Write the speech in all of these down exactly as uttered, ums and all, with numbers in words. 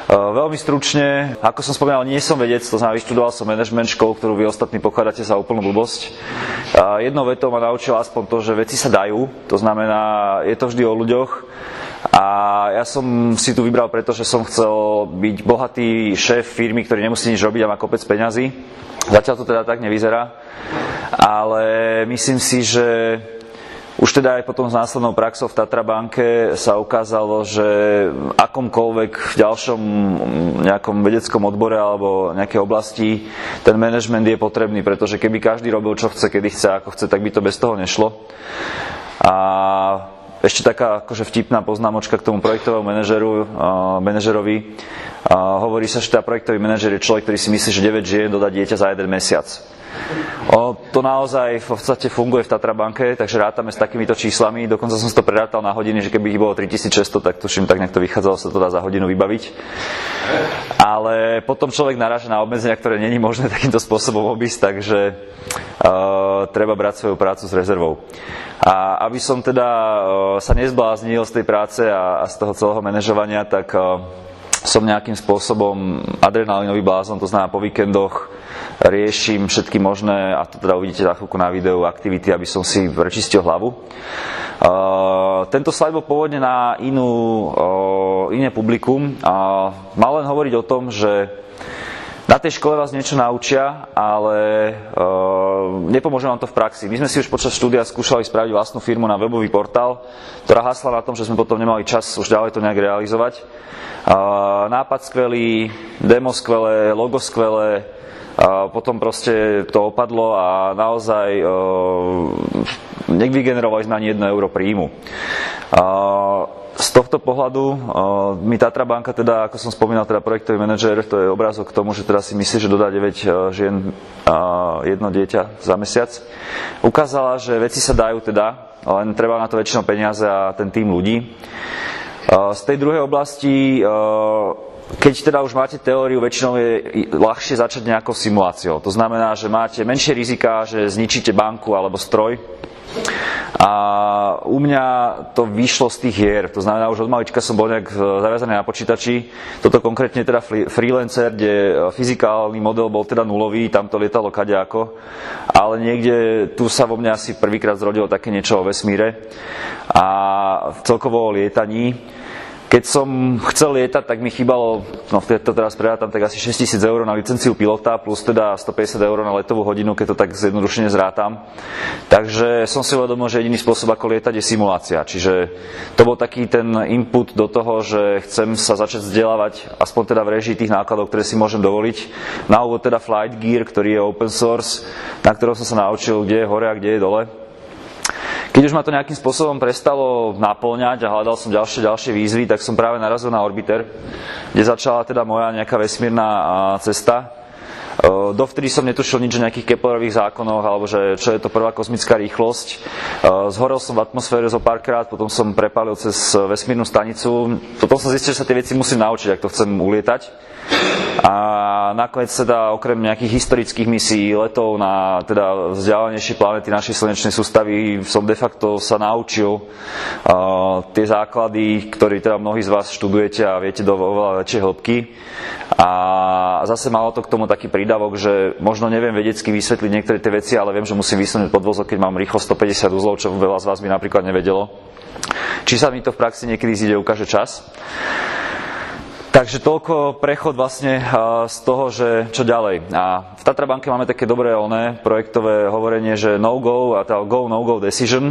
Veľmi stručne, ako som spomínal, nie som vedec, to znamená, vyštudoval som management školu, ktorú vy ostatní pokladáte za úplnú blbosť. Jednou vetou ma naučil aspoň to, že veci sa dajú, to znamená, je to vždy o ľuďoch. A ja som si tu vybral, pretože som chcel byť bohatý šéf firmy, ktorý nemusí nič robiť a má kopec peňazí. Zatiaľ to teda tak nevyzerá, ale myslím si, že už teda aj potom s následnou praxou v Tatra banke sa ukázalo, že v akomkoľvek v ďalšom nejakom vedeckom odbore alebo nejakej oblasti ten manažment je potrebný, pretože keby každý robil čo chce, kedy chce, ako chce, tak by to bez toho nešlo. A ešte taká akože vtipná poznámočka k tomu projektovému manažeru, uh, manažerovi. Uh, hovorí sa, že tá projektový manažer je človek, ktorý si myslí, že deväť žien dodá dieťa za jeden mesiac. O, to naozaj v podstate funguje v Tatra banke, takže rátame s takýmito číslami. Dokonca som si to prerátal na hodiny, že keby ich bolo tritisícšesťsto, tak tuším, tak nejak to vychádzalo, sa to dá za hodinu vybaviť. Ale potom človek naráža na obmedzenia, ktoré není možné takýmto spôsobom obísť, takže uh, treba brať svoju prácu s rezervou. A aby som teda uh, sa nezbláznil z tej práce a, a z toho celého manažovania, tak uh, som nejakým spôsobom adrenalinový blázon, to znamená po víkendoch riešim všetky možné, a to teda uvidíte za chvíľku na videu, aktivity, aby som si prečistil hlavu. Uh, tento slajd bol pôvodne na inú, uh, iné publikum a mal len hovoriť o tom, že na tej škole vás niečo naučia, ale uh, nepomôže vám to v praxi. My sme si už počas štúdia skúšali spraviť vlastnú firmu na webový portál, ktorá hasla na tom, že sme potom nemali čas už ďalej to nejak realizovať. Uh, nápad skvelý, demo skvelé, logo skvelé, uh, potom proste to opadlo a naozaj uh, nevygenerovali sme ani jedno euro príjmu. Uh, Z tohto pohľadu uh, mi Tatra banka, teda, ako som spomínal, teda projektový manažér, to je obrázok k tomu, že teda si myslí, že dodá deväť uh, žien uh, jedno dieťa za mesiac. Ukázala, že veci sa dajú teda, len treba na to väčšinou peniaze a ten tím ľudí. Uh, z tej druhej oblasti, uh, keď teda už máte teóriu, väčšinou je ľahšie začať nejakou simuláciou. To znamená, že máte menšie rizika, že zničíte banku alebo stroj. A u mňa to vyšlo z tých hier, to znamená, už od malička som bol nejak zaviazaný na počítači. Toto konkrétne teda Freelancer, kde fyzikálny model bol teda nulový, tam to lietalo kadejako, ale niekde tu sa vo mne asi prvýkrát zrodilo také niečo o vesmíre a celkovo o lietaní. Keď som chcel lietať, tak mi chýbalo, no to teraz prerátam, tak asi šesťtisíc eur na licenciu pilota, plus teda stopäťdesiat eur na letovú hodinu, keď to tak zjednodušene zrátam. Takže som si uvedomil, že jediný spôsob, ako lietať, je simulácia. Čiže to bol taký ten input do toho, že chcem sa začať vzdelávať, aspoň teda v réžii tých nákladov, ktoré si môžem dovoliť. Na úvod teda Flight Gear, ktorý je open source, na ktorom som sa naučil, kde je hore a kde je dole. Keď už ma to nejakým spôsobom prestalo naplňať a hľadal som ďalšie, ďalšie výzvy, tak som práve narazil na Orbiter, kde začala teda moja nejaká vesmírna cesta. Dovtedy som netušil nič o nejakých Keplerových zákonoch, alebo že čo je to prvá kozmická rýchlosť. Zhorel som v atmosfére zo párkrát, potom som prepálil cez vesmírnu stanicu. Potom som zistil, že sa tie veci musím naučiť, ak to chcem ulietať. A nakoniec teda okrem nejakých historických misií, letov na teda vzdialenejšie planety našej slnečnej sústavy som de facto sa naučil uh, tie základy, ktoré teda mnohí z vás študujete a viete do oveľa väčšej hĺbky. A zase malo to k tomu taký prídavok, že možno neviem vedecky vysvetliť niektoré tie veci, ale viem, že musím vysunúť podvozok, keď mám rýchlosť stopäťdesiat uzlov, čo veľa z vás by napríklad nevedelo. Či sa mi to v praxi niekedy zíde, ukáže čas. Takže toľko prechod vlastne z toho, že čo ďalej. A v Tatra banke máme také dobré oné projektové hovorenie, že no go, a teda go, no go decision.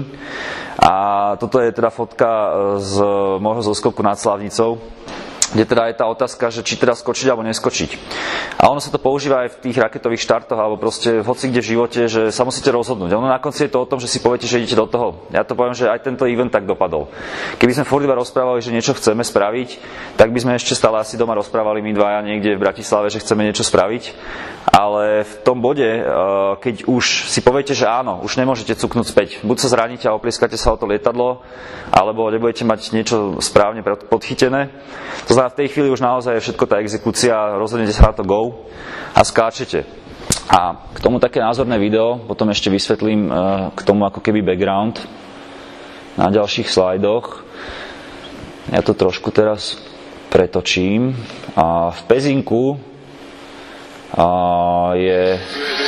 A toto je teda fotka z môjho zoskoku nad Slavnicou, kde teda je tá otázka, že či teda skočiť alebo neskočiť. A ono sa to používa aj v tých raketových štartoch alebo proste hoci kde v živote, že sa musíte rozhodnúť. Ono na konci je to o tom, že si poviete, že idete do toho. Ja to poviem, že aj tento event tak dopadol. Keby sme furt iba rozprávali, že niečo chceme spraviť, tak by sme ešte stále asi doma rozprávali my dvaja niekde v Bratislave, že chceme niečo spraviť. Ale v tom bode, keď už si poviete, že áno, už nemôžete cuknúť späť. Buď sa zraníte a oplieskate sa o to lietadlo, alebo nebudete mať niečo správne podchytené. To znamená, v tej chvíli už naozaj je všetko tá exekúcia, rozhodnete sa na to go a skáčete. A k tomu také názorné video, potom ešte vysvetlím k tomu ako keby background na ďalších slajdoch. Ja to trošku teraz pretočím. A v Pezinku a je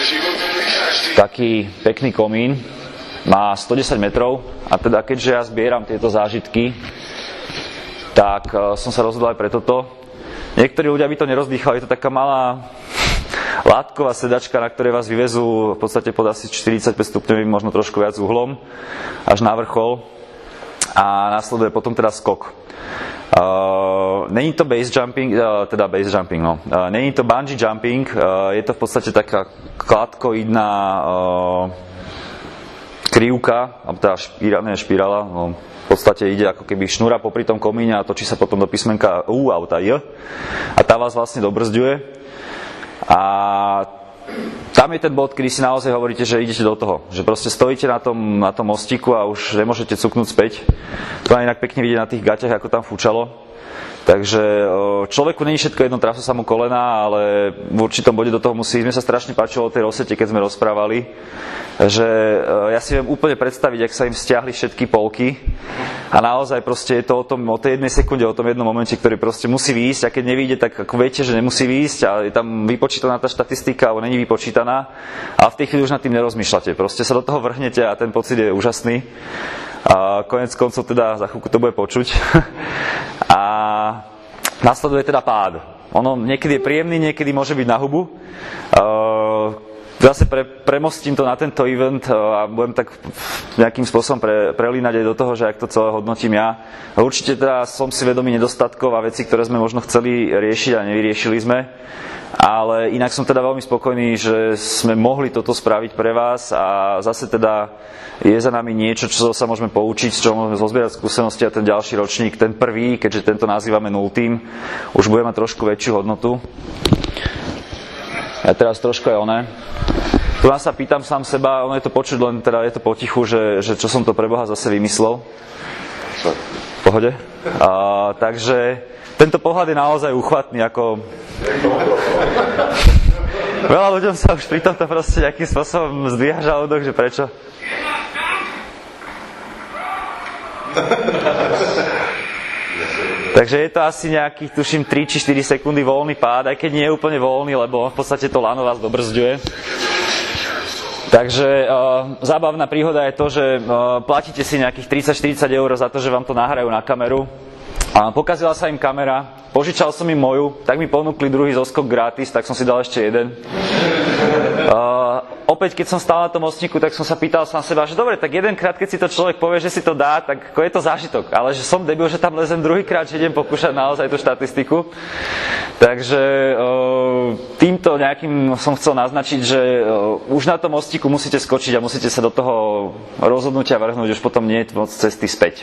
taký pekný komín, má stodesať metrov a teda keďže ja zbieram tieto zážitky, tak som sa rozhodol aj pre toto. Niektorí ľudia by to nerozdýchali, je to taká malá látková sedačka, na ktorej vás vyvezú v podstate pod asi štyridsaťpäť stupňovým, možno trošku viac uhlom, až na vrchol a následuje potom teda skok. Uh, není to base jumping, uh, teda base jumping, no. Uh, není to bungee jumping, uh, je to v podstate taká kladkoidná uh, krivka, alebo teda špíra, ne, špirála, no, v podstate ide ako keby šnúra popri tom komíne a točí sa potom do písmenka U alebo tá J a tá vás vlastne dobrzďuje a tam je ten bod, kedy si naozaj hovoríte, že idete do toho. Že proste stojíte na tom, na tom mostíku a už nemôžete cuknúť späť. To je inak pekne vidieť na tých gaťach, ako tam fúčalo. Takže človeku není všetko jedno, trafú sa mu kolena, ale v určitom bode do toho musí. Mne sa strašne páčilo o tej rozsete, keď sme rozprávali, že ja si viem úplne predstaviť, ak sa im stiahli všetky polky a naozaj proste je to o, tom, o tej jednej sekunde, o tom jednom momente, ktorý proste musí výjsť a keď nevyjde, tak ako viete, že nemusí výjsť a je tam vypočítaná tá štatistika, alebo není vypočítaná a v tej chvíli už nad tým nerozmýšľate. Proste sa do toho vrhnete a ten pocit je úžasný. A konec koncov teda za chvíľku to bude počuť. A nasleduje teda pád. Ono niekedy je príjemný, niekedy môže byť na hubu. Zase pre, premostím to na tento event a budem tak nejakým spôsobom pre, prelínať aj do toho, že ak to celé hodnotím ja. Určite teda som si vedomý nedostatkov a vecí, ktoré sme možno chceli riešiť a nevyriešili sme. Ale inak som teda veľmi spokojný, že sme mohli toto spraviť pre vás a zase teda je za nami niečo, čo sa môžeme poučiť, z čoho môžeme zozbierať skúsenosti a ten ďalší ročník, ten prvý, keďže tento nazývame nultým, už bude mať trošku väčšiu hodnotu. Ja teraz trošku je oné. Tu ja sa pýtam sám seba, ono je to počuť, len teda je to potichu, že, že čo som to pre Boha zase vymyslel. V pohode? A, takže tento pohľad je naozaj uchvatný, ako veľa ľuďom sa už pri tomto proste nejakým spôsobom zdvíha žalúdok, že prečo? Takže je to asi nejakých, tuším, tri či štyri sekundy voľný pád, aj keď nie je úplne voľný, lebo v podstate to lano vás dobrzďuje. Takže uh, zábavná príhoda je to, že uh, platíte si nejakých tridsať štyridsať eur za to, že vám to nahrajú na kameru. A pokazila sa im kamera, požičal som im moju, tak mi ponúkli druhý zoskok gratis, tak som si dal ešte jeden. Uh, opäť, keď som stál na tom mostníku, tak som sa pýtal sám seba, že dobre, tak jedenkrát, keď si to človek povie, že si to dá, tak ako je to zážitok. Ale že som debil, že tam lezem druhýkrát, že idem pokúšať naozaj tú štatistiku. Takže uh, týmto nejakým som chcel naznačiť, že uh, už na tom mostíku musíte skočiť a musíte sa do toho rozhodnutia vrhnúť, už potom nie je moc cesty späť.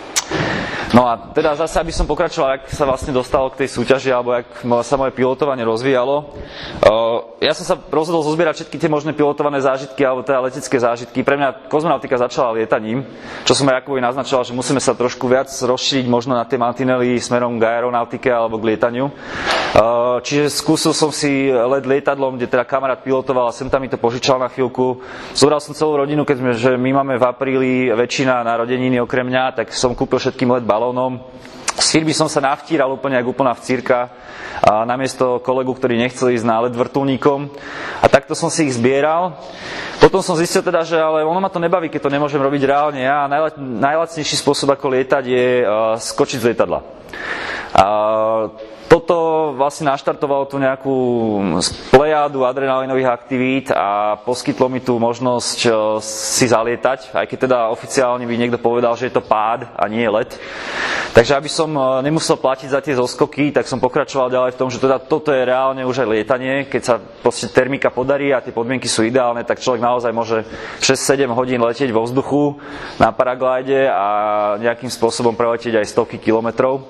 No a teda zase, aby som pokračoval, ak sa vlastne dostalo k tej súťaži, alebo ak sa moje pilotovanie rozvíjalo. Ja som sa rozhodol zozbierať všetky tie možné pilotované zážitky, alebo teda letecké zážitky. Pre mňa kozmonautika začala lietaním, čo som aj Jakubovi naznačoval, že musíme sa trošku viac rozšíriť možno na tie mantinely smerom k aeronautike alebo k lietaniu. Čiže skúsil som si let lietadlom, kde teda kamarát pilotoval a sem tam mi to požičal na chvíľku. Zobral som celú rodinu, keďže my máme v apríli väčšina narodeniny okrem mňa, tak som kúpil všetkým let balónom. Z firmy som sa navtíral úplne ako úplná vcírka a namiesto kolegu, ktorý nechcel ísť na let vrtuľníkom. A takto som si ich zbieral. Potom som zistil teda, že ale ono ma to nebaví, keď to nemôžem robiť reálne ja. Najla- najlacnejší spôsob, ako lietať, je uh, skočiť z lietadla. Uh, Toto vlastne naštartovalo tu nejakú plejádu adrenalinových aktivít a poskytlo mi tú možnosť si zalietať, aj keď teda oficiálne by niekto povedal, že je to pád a nie let. Takže aby som nemusel platiť za tie zoskoky, tak som pokračoval ďalej v tom, že teda toto je reálne už aj lietanie. Keď sa proste termika podarí a tie podmienky sú ideálne, tak človek naozaj môže šesť sedem hodín letieť vo vzduchu na paraglide a nejakým spôsobom preletieť aj stovky kilometrov.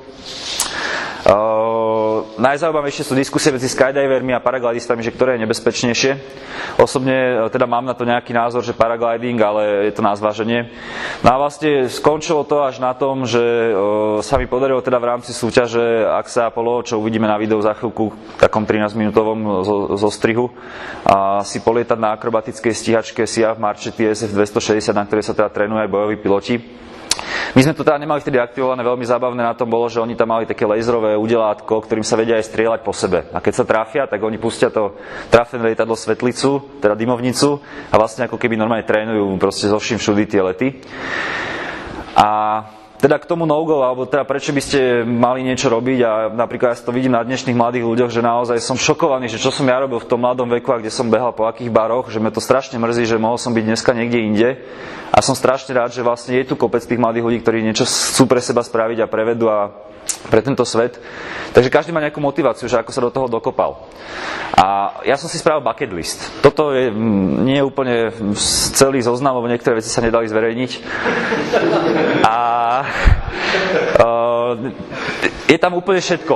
Uh, najzaujímavejšie sú diskusie medzi skydivermi a paraglidistami, že ktoré je nebezpečnejšie. Osobne uh, teda mám na to nejaký názor, že paragliding, ale je to na zváženie. No a vlastne skončilo to až na tom, že uh, sa mi podarilo teda v rámci súťaže Axe Apollo, čo uvidíme na videu za chvíľku, takom trinásťminútovom zo, zo strihu, a si polietať na akrobatickej stíhačke es í á ef Marche T S F dvestošesťdesiat, na ktorej sa teda trénujú aj bojoví piloti. My sme to teda nemali vtedy aktivované, veľmi zábavné na tom bolo, že oni tam mali také laserové udelátko, ktorým sa vedia aj strieľať po sebe. A keď sa trafia, tak oni pustia to trafené lietadlo svetlicu, teda dymovnicu a vlastne ako keby normálne trénujú proste zo vším všudy tie lety. A teda k tomu no-go, alebo teda prečo by ste mali niečo robiť a napríklad ja to vidím na dnešných mladých ľuďoch, že naozaj som šokovaný, že čo som ja robil v tom mladom veku a kde som behal po akých baroch, že mňa to strašne mrzí, že mohol som byť dneska niekde inde a som strašne rád, že vlastne je tu kopec tých mladých ľudí, ktorí niečo chcú pre seba spraviť a prevedú a pre tento svet. Takže každý má nejakú motiváciu, že ako sa do toho dokopal. A ja som si spravil bucket list. Toto je, nie je úplne celý zoznam, lebo niektoré veci sa nedali zverejniť. A uh, je tam úplne všetko.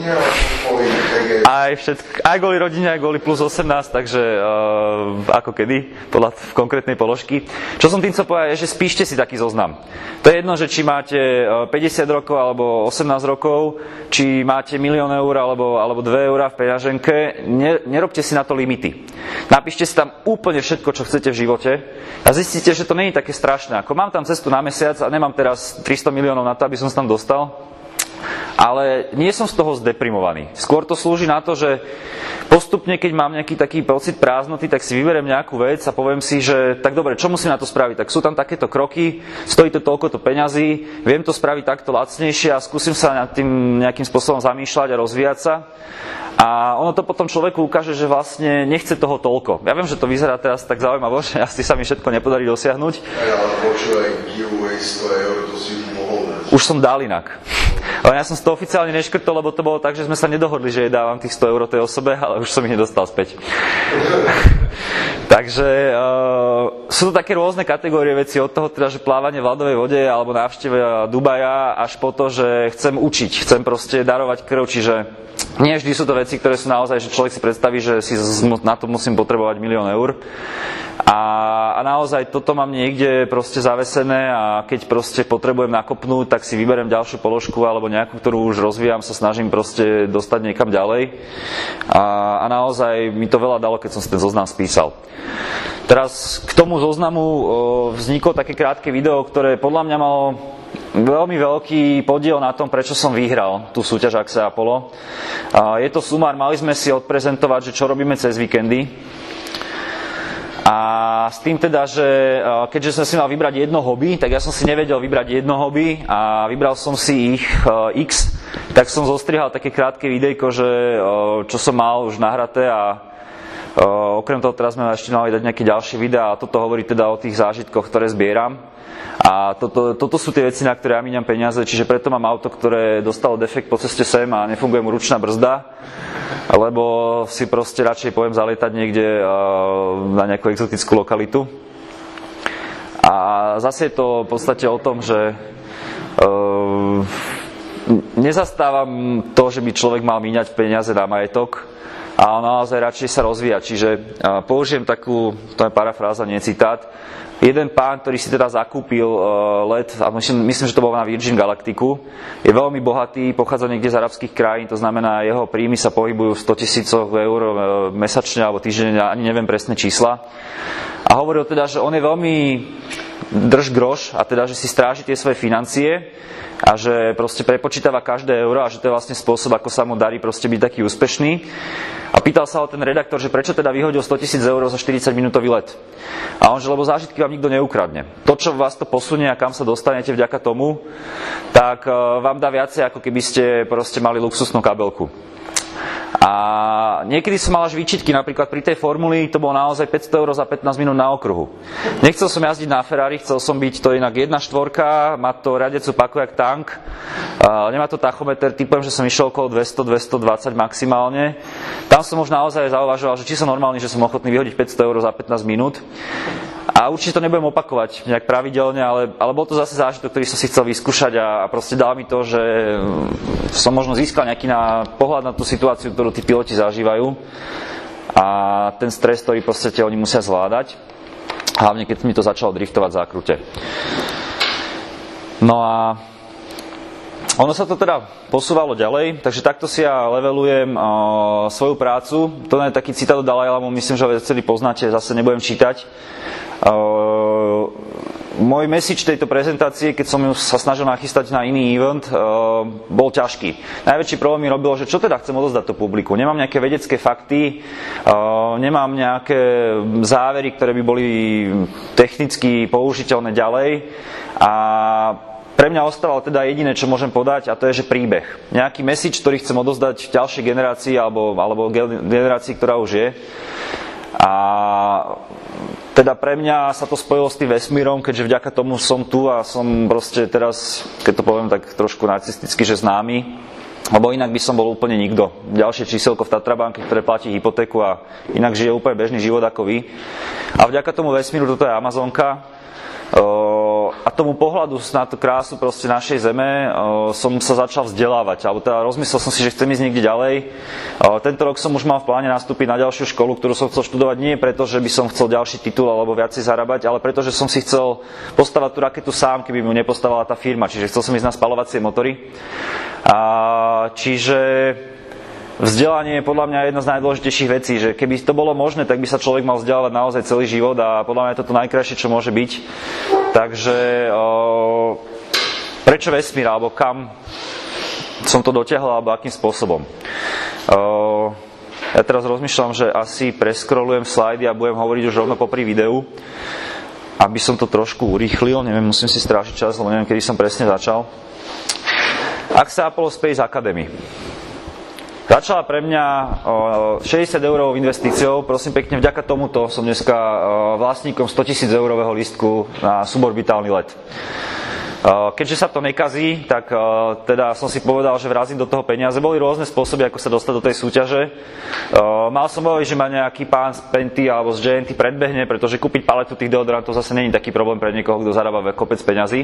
Aj, všetko, aj kvôli rodine, aj kvôli plus osemnásť, takže uh, ako kedy, podľa konkrétnej položky. Čo som tým chcel povedať, je, že spíšte si taký zoznam. To je jedno, že či máte päťdesiat rokov alebo osemnásť rokov, či máte milión eur alebo, alebo dve eurá v peňaženke, ne, nerobte si na to limity. Napíšte si tam úplne všetko, čo chcete v živote a zistíte, že to nie je také strašné. Ako mám tam cestu na mesiac a nemám teraz tristo miliónov na to, aby som sa tam dostal, ale nie som z toho zdeprimovaný. Skôr to slúži na to, že postupne, keď mám nejaký taký pocit prázdnoty, tak si vyberiem nejakú vec a poviem si, že tak dobre, čo musím na to spraviť? Tak sú tam takéto kroky, stojí to toľkoto peňazí, viem to spraviť takto lacnejšie a skúsim sa nad tým nejakým spôsobom zamýšľať a rozvíjať sa. A ono to potom človeku ukáže, že vlastne nechce toho toľko. Ja viem, že to vyzerá teraz tak zaujímavo, že asi sa mi všetko nepodarí dosiahnuť. Ale počúvaj, giveaway sto eur, to si už mohol dať. Už som dal inak. Ale ja som to oficiálne neškrtol, lebo to bolo tak, že sme sa nedohodli, že jej dávam tých sto eur tej osobe, ale už som ich nedostal späť. Takže uh, sú to také rôzne kategórie veci, od toho teda, že plávanie v ľadovej vode alebo návšteva Dubaja, až po to, že chcem učiť, chcem proste darovať krv, čiže nie vždy sú to veci, ktoré sú naozaj, že človek si predstaví, že si na to musím potrebovať milión eur. A, a naozaj toto mám niekde proste zavesené a keď proste potrebujem nakopnúť, tak si vyberiem ďalšiu položku alebo nejakú, ktorú už rozvíjam, sa snažím proste dostať niekam ďalej. A, a naozaj mi to veľa dalo, keď som si ten zoznam spísal. Teraz k tomu zoznamu o, vzniklo také krátke video, ktoré podľa mňa malo veľmi veľký podiel na tom, prečo som vyhral tú súťaž Axe Apollo. A je to sumár, mali sme si odprezentovať, že čo robíme cez víkendy. A s tým teda, že keďže som si mal vybrať jedno hobby, tak ja som si nevedel vybrať jedno hobby a vybral som si ich X, tak som zostrihal také krátke videjko, že čo som mal už nahraté a okrem toho teraz sme ešte mali dať nejaké ďalšie videá a toto hovorí teda o tých zážitkoch, ktoré zbieram. A toto, toto sú tie veci, na ktoré ja míňam peniaze, čiže preto mám auto, ktoré dostalo defekt po ceste sem a nefunguje mu ručná brzda, lebo si proste radšej poviem zalietať niekde na nejakú exotickú lokalitu. A zase je to v podstate o tom, že uh, nezastávam to, že by človek mal míňať peniaze na majetok, a naozaj radšej sa rozvíja. Čiže uh, použijem takú, to je parafráza, nie citát. Jeden pán, ktorý si teda zakúpil uh, let, a myslím, myslím, že to bolo na Virgin Galacticu, je veľmi bohatý, pochádza niekde z arabských krajín, to znamená, jeho príjmy sa pohybujú v sto tisícoch eur uh, mesačne alebo týždenne, ani neviem presné čísla. A hovoril teda, že on je veľmi drž groš, a teda, že si stráži tie svoje financie a že proste prepočítava každé euro a že to je vlastne spôsob, ako sa mu darí proste byť taký úspešný. A pýtal sa ho ten redaktor, že prečo teda vyhodil sto tisíc eur za štyridsaťminútový let. A on, že lebo zážitky vám nikto neukradne. To, čo vás to posunie a kam sa dostanete vďaka tomu, tak vám dá viacej, ako keby ste proste mali luxusnú kabelku. A niekedy som mal až výčitky, napríklad pri tej formuli to bolo naozaj päťsto eur za pätnásť minút na okruhu. Nechcel som jazdiť na Ferrari, chcel som byť to inak jedna štvorka, má to riadecú paku jak tank, uh, nemá to tachometer, typujem, že som išiel okolo dvesto až dvestodvadsať maximálne. Tam som už naozaj zauvažoval, že či som normálny, že som ochotný vyhodiť päťsto eur za pätnásť minút. A určite to nebudem opakovať nejak pravidelne, ale, ale bol to zase zážitok, ktorý som si chcel vyskúšať a, a proste dal mi to, že som možno získal nejaký na pohľad na tú situáciu, ktorú tí piloti zažívajú a ten stres, ktorý proste oni musia zvládať, hlavne keď mi to začalo driftovať v zákrute. No a ono sa to teda posúvalo ďalej, takže takto si ja levelujem uh, svoju prácu. To je taký citát od Dalajlámu, myslím, že ho celý poznáte, zase nebudem čítať. Uh, môj message tejto prezentácie, keď som ju sa snažil nachystať na iný event, uh, bol ťažký. Najväčší problém mi robilo, že čo teda chcem odozdať to publiku. Nemám nejaké vedecké fakty, uh, nemám nejaké závery, ktoré by boli technicky použiteľné ďalej a pre mňa ostalo teda jediné, čo môžem podať, a to je, že príbeh. Nejaký message, ktorý chcem odozdať ďalšej generácii alebo, alebo generácii, ktorá už je. A teda pre mňa sa to spojilo s tým vesmírom, keďže vďaka tomu som tu a som proste teraz, keď to poviem tak trošku narcisticky, že známy, lebo inak by som bol úplne nikto. Ďalšie číselko v Tatrabanke, ktoré platí hypotéku a inak žije úplne bežný život ako vy. A vďaka tomu vesmíru toto je Amazonka. A tomu pohľadu na tú krásu proste našej zeme som sa začal vzdelávať, alebo teda rozmyslel som si, že chcem ísť niekde ďalej. Tento rok som už mal v pláne nastúpiť na ďalšiu školu, ktorú som chcel študovať nie preto, že by som chcel ďalší titul alebo viacej zarábať, ale preto, že som si chcel postavať tú raketu sám, keby mu nepostavala tá firma. Čiže chcel som ísť na spaľovacie motory. A čiže vzdelanie je podľa mňa jedna z najdôležitejších vecí, že keby to bolo možné, tak by sa človek mal vzdelávať naozaj celý život a podľa mňa je to to najkrajšie, čo môže byť. Takže o, prečo vesmír, alebo kam som to dotiahol, alebo akým spôsobom. O, ja teraz rozmýšľam, že asi preskrolujem slajdy a budem hovoriť už rovno popri videu, aby som to trošku urýchlil. Neviem, musím si strážiť čas, lebo neviem, kedy som presne začal. Axa Apollo Space Academy. Začala pre mňa šesťdesiat eurovou investíciou, prosím pekne, vďaka tomuto som dneska vlastníkom stotisíc eurového lístku na suborbitálny let. Keďže sa to nekazí, tak teda som si povedal, že vrazím do toho peniaze. Boli rôzne spôsoby, ako sa dostať do tej súťaže. Mal som obavy, že ma nejaký pán z Penty alebo z J N T predbehne, pretože kúpiť paletu tých deodorantov zase nie je taký problém pre niekoho, kto zarába kopec peňazí.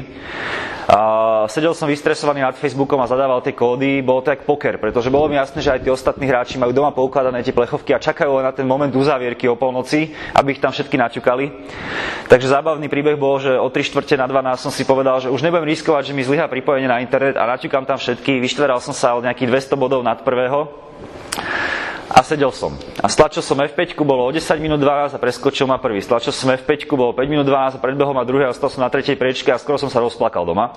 Sedel som vystresovaný nad Facebookom a zadával tie kódy. Bolo to jak poker, pretože bolo mi jasné, že aj tí ostatní hráči majú doma poukladané tie plechovky a čakajú na ten moment uzávierky o polnoci, aby ich tam všetky naťukali. Takže zábavný príbeh bol, že o tri štvrte na dvanásť som si povedal, že už nebudem riskovať, že mi zlyhá pripojenie na internet a naťukám tam všetky. Vyštveral som sa od nejakých dvesto bodov nad prvého a sedel som. A stlačil som ef päť, bolo o desať minút dvanásť a preskočil ma prvý. Stlačil som ef päť, bolo päť minút dvanásť a predbehol ma druhý a ostal som na tretej priečke a skoro som sa rozplakal doma.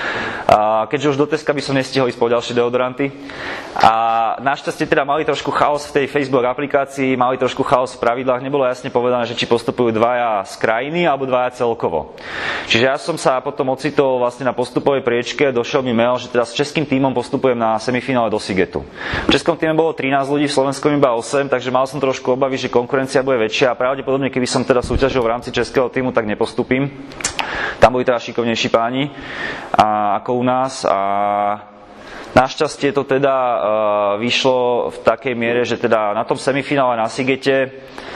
A keďže už do Teska by som nestihol ísť po ďalšie deodoranty. A našťastie teda mali trošku chaos v tej Facebook aplikácii, mali trošku chaos v pravidlách, nebolo jasne povedané, že či postupujú dvaja z krajiny alebo dvaja celkovo. Čiže ja som sa potom ocitol vlastne na postupovej priečke, došiel mi mail, že teda s českým tímom postupujem na semifinále do Sigetu. V českom týme bolo trinásť ľudí, v slovenskom iba osem, takže mal som trošku obavy, že konkurencia bude väčšia a pravdepodobne, keby som teda súťažil v rámci českého týmu, tak nepostupím. Tam boli teda šikovnejší páni a, ako u nás a našťastie to teda uh, vyšlo v takej miere, že teda na tom semifinále na Sigete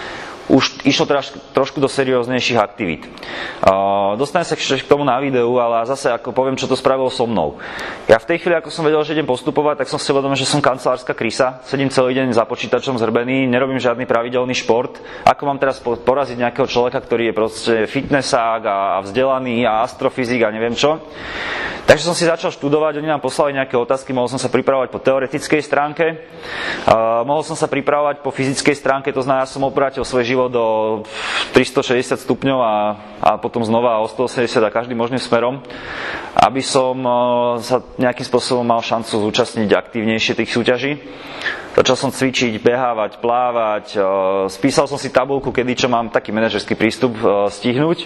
už išlo teda trošku do serióznejších aktivít. Uh, dostanem sa k tomu na videu, ale zase ako poviem, čo to spravilo so mnou. Ja v tej chvíli, ako som vedel, že idem postupovať, tak som si uvedomil, že som kancelárska krysa. Sedím celý deň za počítačom zhrbený, nerobím žiadny pravidelný šport. Ako mám teraz poraziť nejakého človeka, ktorý je proste fitnessák a vzdelaný a astrofyzik a neviem čo. Takže som si začal študovať, oni nám poslali nejaké otázky, mohol som sa pripravovať po teoretickej stránke, uh, mohol som sa pripravovať po fyzickej stránke, to znamená, ja som obrátil svoj život do tristošesťdesiat stupňov a, a potom znova o stoosemdesiat a každým možným smerom, aby som uh, sa nejakým spôsobom mal šancu zúčastniť aktívnejšie tých súťaží. Začal som cvičiť, behávať, plávať, uh, spísal som si tabuľku, kedy čo mám taký manažerský prístup uh, stihnúť.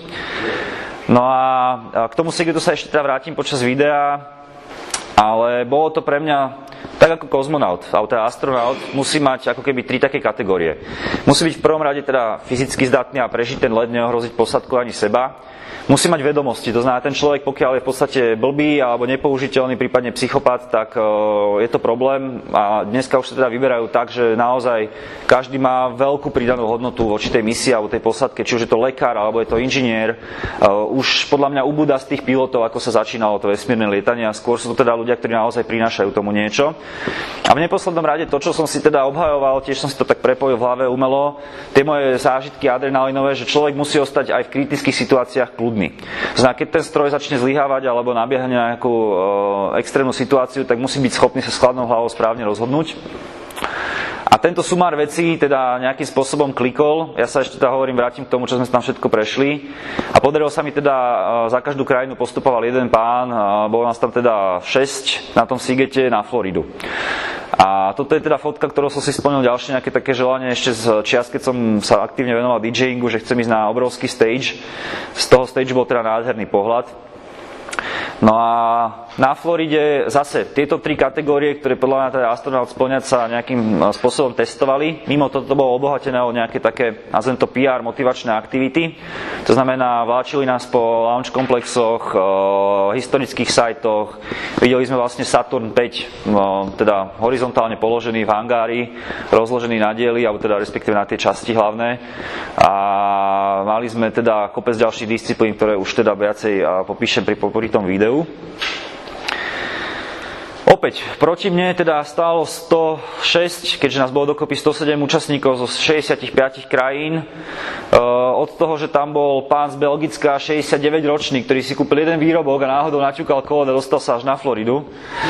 No a k tomu Sigetu sa ešte teda vrátim počas videa, ale bolo to pre mňa tak ako kozmonaut, alebo teda astronaut musí mať ako keby tri také kategórie. Musí byť v prvom rade teda fyzicky zdatný a prežiť ten let, neohroziť posádku ani seba. Musí mať vedomosti, to znamená, ten človek, pokiaľ je v podstate blbý alebo nepoužiteľný, prípadne psychopat, tak uh, je to problém a dneska už sa teda vyberajú tak, že naozaj každý má veľkú pridanú hodnotu voči tej misii alebo tej posádke, či už je to lekár alebo je to inžinier. Uh, už podľa mňa ubúda z tých pilotov, ako sa začínalo to vesmírne lietanie a skôr sú to teda ľudia, ktorí naozaj prinášajú tomu niečo. A v neposlednom rade to, čo som si teda obhajoval, tiež som si to tak prepojil v hlave umelo, tie moje zážitky adrenalinové, že človek musí ostať aj v kritických situáciách kľudný. Znamená, keď ten stroj začne zlyhávať alebo nabieha nejakú e, extrémnu situáciu, tak musí byť schopný sa s chladnou hlavou správne rozhodnúť. A tento sumár vecí teda nejakým spôsobom klikol. Ja sa ešte teda hovorím, vrátim k tomu, čo sme tam všetko prešli. A podarilo sa mi teda, za každú krajinu postupoval jeden pán, bolo nás tam teda šesť na tom Sigete na Floridu. A toto je teda fotka, ktorou som si splnil ďalšie nejaké také želanie ešte z čias, keď som sa aktívne venoval DJingu, že chcem ísť na obrovský stage. Z toho stage bol teda nádherný pohľad. No a na Floride zase tieto tri kategórie, ktoré podľa mňa teda astronaut spĺňať sa nejakým spôsobom testovali. Mimo toto to bolo obohatené o nejaké také, nazvem to pé er, motivačné aktivity. To znamená, vláčili nás po lounge komplexoch, e, historických sajtoch. Videli sme vlastne Saturn päť, e, teda horizontálne položený v hangári, rozložený na diely, alebo teda respektíve na tie časti hlavné. A mali sme teda kopec ďalších disciplín, ktoré už teda viacej popíšem pri, pri tom videu. Opäť, proti mne teda stálo sto šesť, keďže nás bolo dokopy sto sedem účastníkov zo šesťdesiatpäť krajín. Od toho, že tam bol pán z Belgicka, šesťdesiatdeväť ročný, ktorý si kúpil jeden výrobok a náhodou naťukal kód a dostal sa až na Floridu.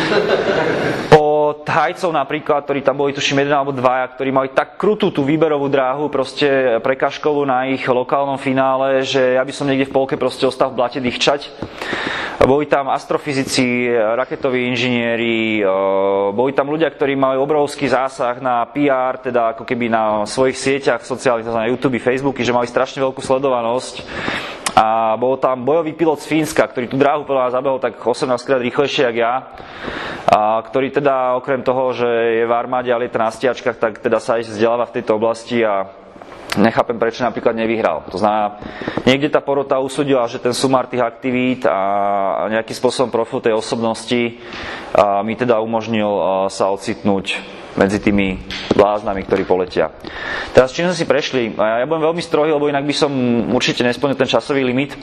Po Thajcov napríklad, ktorí tam boli tuším jeden alebo dvaja, ktorí mali tak krutú tú výberovú dráhu, proste prekažkovú na ich lokálnom finále, že ja by som niekde v polke proste ostal v blate dýchčať. Boli tam astrofyzici, raketoví inžinieri, boli tam ľudia, ktorí mali obrovský zásah na pé er, teda ako keby na svojich sieťach sociálnych, na YouTube, Facebooky, že mali strašne veľkú sledovanosť. A bol tam bojový pilot z Fínska, ktorý tú dráhu podľa nás zabehol tak osemnásťkrát rýchlejšie jak ja. A ktorý teda okrem toho, že je v armáde a lieta na stíhačkách, tak teda sa aj vzdeláva v tejto oblasti a nechápem, prečo napríklad nevyhral. To znamená, niekde tá porota usúdila, že ten sumár tých aktivít a nejakým spôsobom profil tej osobnosti mi teda umožnil sa ocitnúť medzi tými bláznami, ktorí poletia. Teraz čím sme si prešli, ja budem veľmi strohý, lebo inak by som určite nesplnil ten časový limit.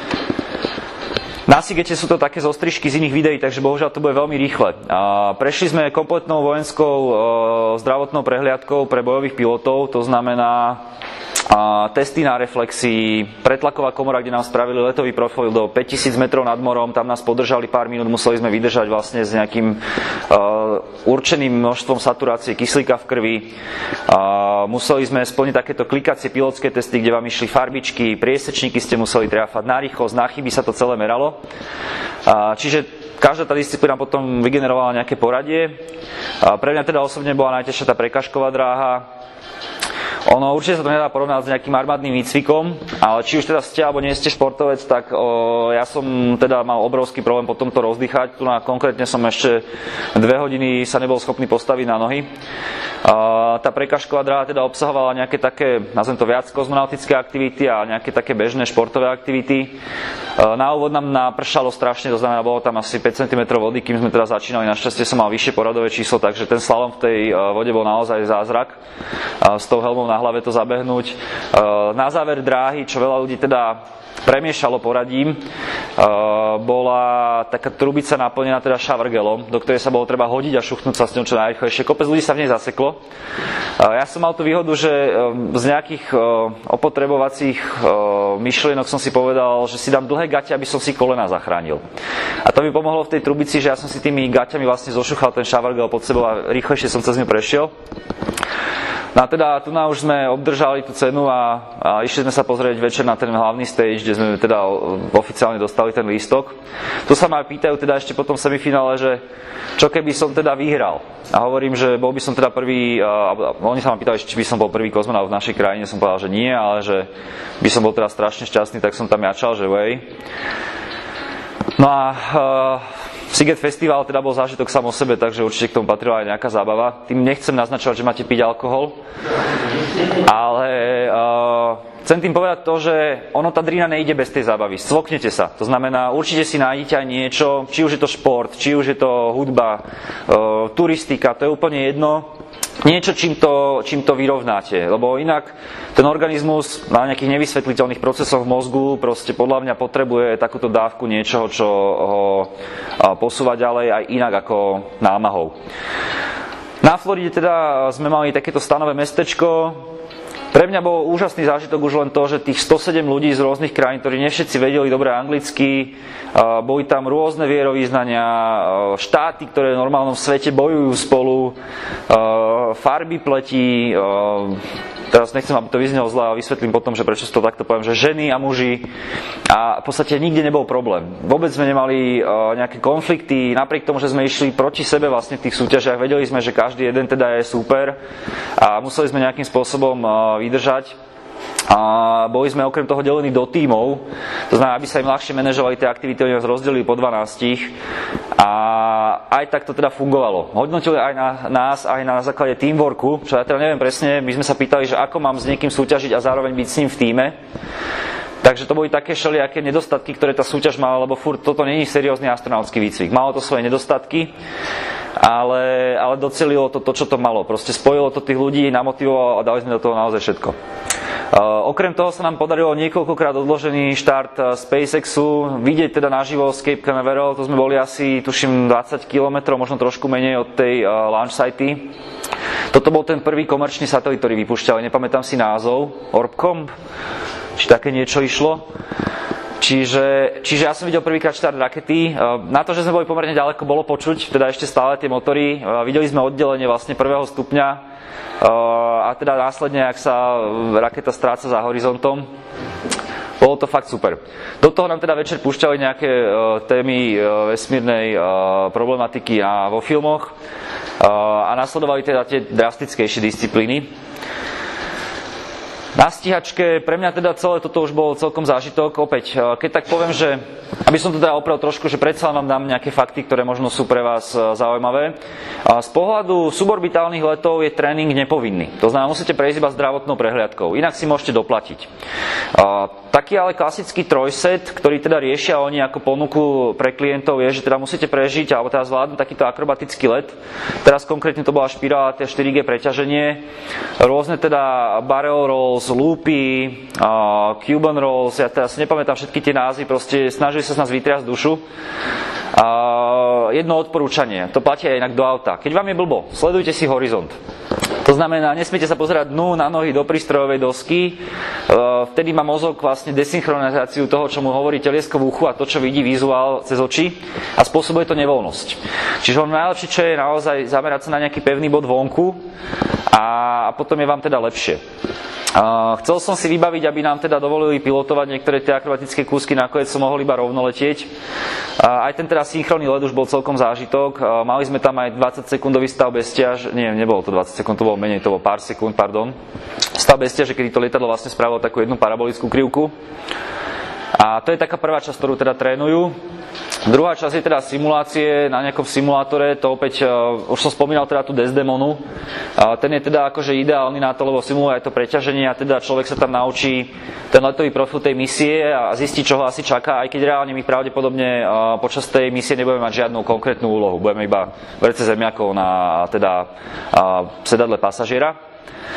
Na Sigete sú to také zostrižky z iných videí, takže bohužiaľ to bude veľmi rýchle. Prešli sme kompletnou vojenskou zdravotnou prehliadkou pre bojových pilotov, to znamená a testy na reflexii, pretlaková komora, kde nám spravili letový profil do päťtisíc metrov nad morom, tam nás podržali pár minút, museli sme vydržať vlastne s nejakým uh, určeným množstvom saturácie kyslíka v krvi. Uh, museli sme splniť takéto klikacie pilotské testy, kde vám išli farbičky, priesečníky ste museli triafať na rýchlosť, na chyby sa to celé meralo. Uh, čiže každá tá disciplína potom vygenerovala nejaké poradie. Uh, pre mňa teda osobne bola najťažšia tá prekažková dráha. Ono určite sa to nedá porovnať s nejakým armádnym výcvikom, ale či už teda ste alebo nie ste športovec, tak o, ja som teda mal obrovský problém potom to rozdýchať. Tu na, konkrétne som ešte dve hodiny sa nebol schopný postaviť na nohy. A, tá prekažková dráha teda obsahovala nejaké také, nazvem to viac kozmonautické aktivity a nejaké také bežné športové aktivity. A, na úvod nám napršalo strašne, to znamená, bolo tam asi päť centimetrov vody, kým sme teda začínali. Našťastie som mal vyššie poradové číslo, takže ten slalom v tej vode bol naozaj zázrak. A, s tou helmou na hlave to zabehnúť. Na záver dráhy, čo veľa ľudí teda premiešalo poradím, bola taká trubica naplnená teda šavrgelom, do ktorej sa bolo treba hodiť a šuchnúť sa s ňou čo najrýchlejšie. Kopec ľudí sa v nej zaseklo. Ja som mal tú výhodu, že z nejakých opotrebovacích myšlienok som si povedal, že si dám dlhé gate, aby som si kolena zachránil. A to mi pomohlo v tej trubici, že ja som si tými gaťami vlastne zošuchal ten šavrgel pod sebou a rýchlejšie som cez ňu prešiel. No a teda tu na už sme obdržali tú cenu a, a išli sme sa pozrieť večer na ten hlavný stage, kde sme teda oficiálne dostali ten lístok. Tu sa ma pýtajú teda ešte po tom semifinále, že čo keby som teda vyhral. A hovorím, že bol by som teda prvý, a, a oni sa ma pýtali, či by som bol prvý kozmonaut v našej krajine, som povedal, že nie, ale že by som bol teda strašne šťastný, tak som tam jačal, že way. No a uh, Siget Festival teda bol zážitok sám o sebe, takže určite k tomu patrila aj nejaká zábava. Tým nechcem naznačovať, že máte piť alkohol, ale uh, chcem tým povedať to, že ono tá drina nejde bez tej zábavy. Stvoknete sa. To znamená, určite si nájdete aj niečo, či už je to šport, či už je to hudba, uh, turistika, to je úplne jedno. Niečo, čím to, čím to vyrovnáte, lebo inak ten organizmus na nejakých nevysvetliteľných procesoch v mozgu proste podľa mňa potrebuje takúto dávku niečoho, čo ho posúva ďalej aj inak ako námahou. Na Floride teda sme mali takéto stanové mestečko, Pre mňa bol úžasný zážitok už len to, že tých sto sedem ľudí z rôznych krajín, ktorí nie všetci vedeli dobre anglicky, boli tam rôzne vierovyznania, štáty, ktoré v normálnom svete bojujú spolu, farby pletí, teraz nechcem, aby to vyznelo zle, a vysvetlím potom, že prečo to takto poviem, že ženy a muži, a v podstate nikde nebol problém. Vôbec sme nemali nejaké konflikty, napriek tomu, že sme išli proti sebe vlastne v tých súťažiach, vedeli sme, že každý jeden teda je super a museli sme nejakým spôsobom vydržať. A boli sme okrem toho delení do tímov, to znamená, aby sa im ľahšie manažovali tie aktivity, oni nás rozdelili po dvanástich a aj tak to teda fungovalo. Hodnotili aj na nás, aj na základe teamworku, čo ja teda neviem presne, my sme sa pýtali, že ako mám s niekým súťažiť a zároveň byť s ním v tíme. Takže to boli také všelijaké nedostatky, ktoré tá súťaž mala, lebo furt toto nie je seriózny astronautický výcvik. Malo to svoje nedostatky, ale, ale docelilo to to, čo to malo. Proste spojilo to tých ľudí, namotivovalo a dali sme do toho naozaj všetko. Uh, okrem toho sa nám podarilo niekoľkokrát odložený štart uh, SpaceXu, vidieť teda naživo z Cape Canaveral, to sme boli asi, tuším, dvadsať kilometrov, možno trošku menej od tej uh, launch site. Toto bol ten prvý komerčný satelit, ktorý vypúšťali, nepamätám si názov, Orbcom, či také niečo išlo. Čiže, čiže ja som videl prvýkrát štart rakety. Na to, že sme boli pomerne ďaleko, bolo počuť, teda ešte stále tie motory. Videli sme oddelenie vlastne prvého stupňa a teda následne, ak sa raketa stráca za horizontom. Bolo to fakt super. Do toho nám teda večer púšťali nejaké témy vesmírnej problematiky a vo filmoch a nasledovali teda tie drastickejšie disciplíny. Na stíhačke, pre mňa teda celé toto už bol celkom zážitok. Opäť, keď tak poviem, že, aby som to teda opravil trošku, že predsa vám dám nejaké fakty, ktoré možno sú pre vás zaujímavé. Z pohľadu suborbitálnych letov je tréning nepovinný. To znamená, musíte prejsť iba zdravotnou prehliadkou, inak si môžete doplatiť. Taký ale klasický trojset, ktorý teda riešia oni ako ponuku pre klientov, je, že teda musíte prežiť alebo teda zvládnuť takýto akrobatický let. Teraz konkrétne to bola špirála štyri gé preťaženie, rôzne teda barrel rolls, loopy, uh, Cuban rolls, ja teraz nepamätám všetky tie názvy, proste snažili sa z nás vytriasť dušu. Uh, jedno odporúčanie, to platí aj inak do auta. Keď vám je blbo, sledujte si horizont. To znamená, nesmiete sa pozerať dnu na nohy do prístrojovej dosky, uh, vtedy má mozog vlastne desynchronizáciu toho, čo mu hovorí teliesko v uchu a to, čo vidí vizuál cez oči a spôsobuje to nevoľnosť. Čiže on najlepšie, čo je naozaj zamerať sa na nejaký pevný bod vonku a, a potom je vám teda lepšie. Uh, chcel som si vybaviť, aby nám teda dovolili pilotovať niektoré tie akrobatické kúsky, nakoniec som mohol iba rovno letieť. Uh, aj ten teda synchronný let už bol celkom zážitok. Uh, mali sme tam aj dvadsaťsekundový stav bez ťaž, nie, nebolo to dvadsať sekúnd, to bolo menej, to bolo pár sekúnd, pardon. Stav bez ťaže, kedy to lietadlo vlastne spravilo takú jednu parabolickú krivku. A to je taká prvá časť, ktorú teda trénujú. Druhá časť je teda simulácie na nejakom simulátore, to opäť, uh, už som spomínal teda tú Desdemonu. Uh, ten je teda akože ideálny na to, lebo simuluje aj to preťaženie a teda človek sa tam naučí ten letový profil tej misie a zistí, čo ho asi čaká, aj keď reálne my pravdepodobne uh, počas tej misie nebudeme mať žiadnu konkrétnu úlohu, budeme iba verce zemiakov na teda uh, sedadle pasažiera.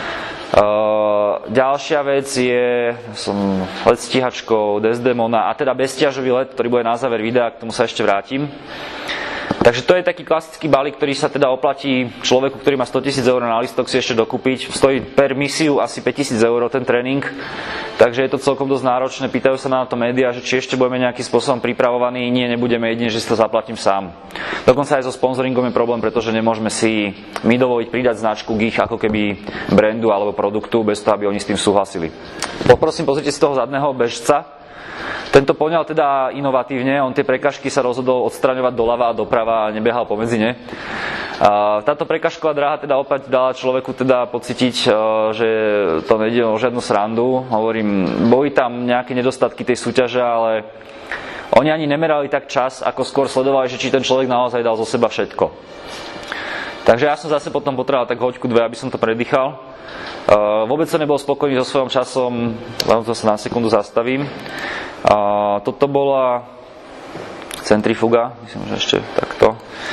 Uh, ďalšia vec je som let stíhačkou, Desdemona a teda bezťažový let, ktorý bude na záver videa, k tomu sa ešte vrátim. Takže to je taký klasický balík, ktorý sa teda oplatí človeku, ktorý má stotisíc eur na listok si ešte dokúpiť. Stojí per misiu asi päťtisíc eur ten tréning, takže je to celkom dosť náročné. Pýtajú sa na to médiá, že či ešte budeme nejakým spôsobom pripravovaní. Nie, nebudeme, jedine, že si to zaplatím sám. Dokonca aj so sponzoringom je problém, pretože nemôžeme si my dovoliť pridať značku k ich ako keby brandu alebo produktu bez toho, aby oni s tým súhlasili. Poprosím, pozrite si toho zadného bežca. Tento poňal teda inovatívne, on tie prekažky sa rozhodol odstraňovať doľava a doprava a nebehal pomedzi ne. Táto prekažková dráha teda opäť dala človeku teda pocítiť, že to nejde o žiadnu srandu. Hovorím, boli tam nejaké nedostatky tej súťaže, ale oni ani nemerali tak čas, ako skôr sledovali, že či ten človek naozaj dal zo seba všetko. Takže ja som zase potom potreboval tak hoďku dve, aby som to predýchal. Uh, vôbec som nebol spokojný so svojím časom, len to sa na sekundu zastavím. Uh, toto bola centrifuga, myslím, že ešte takto.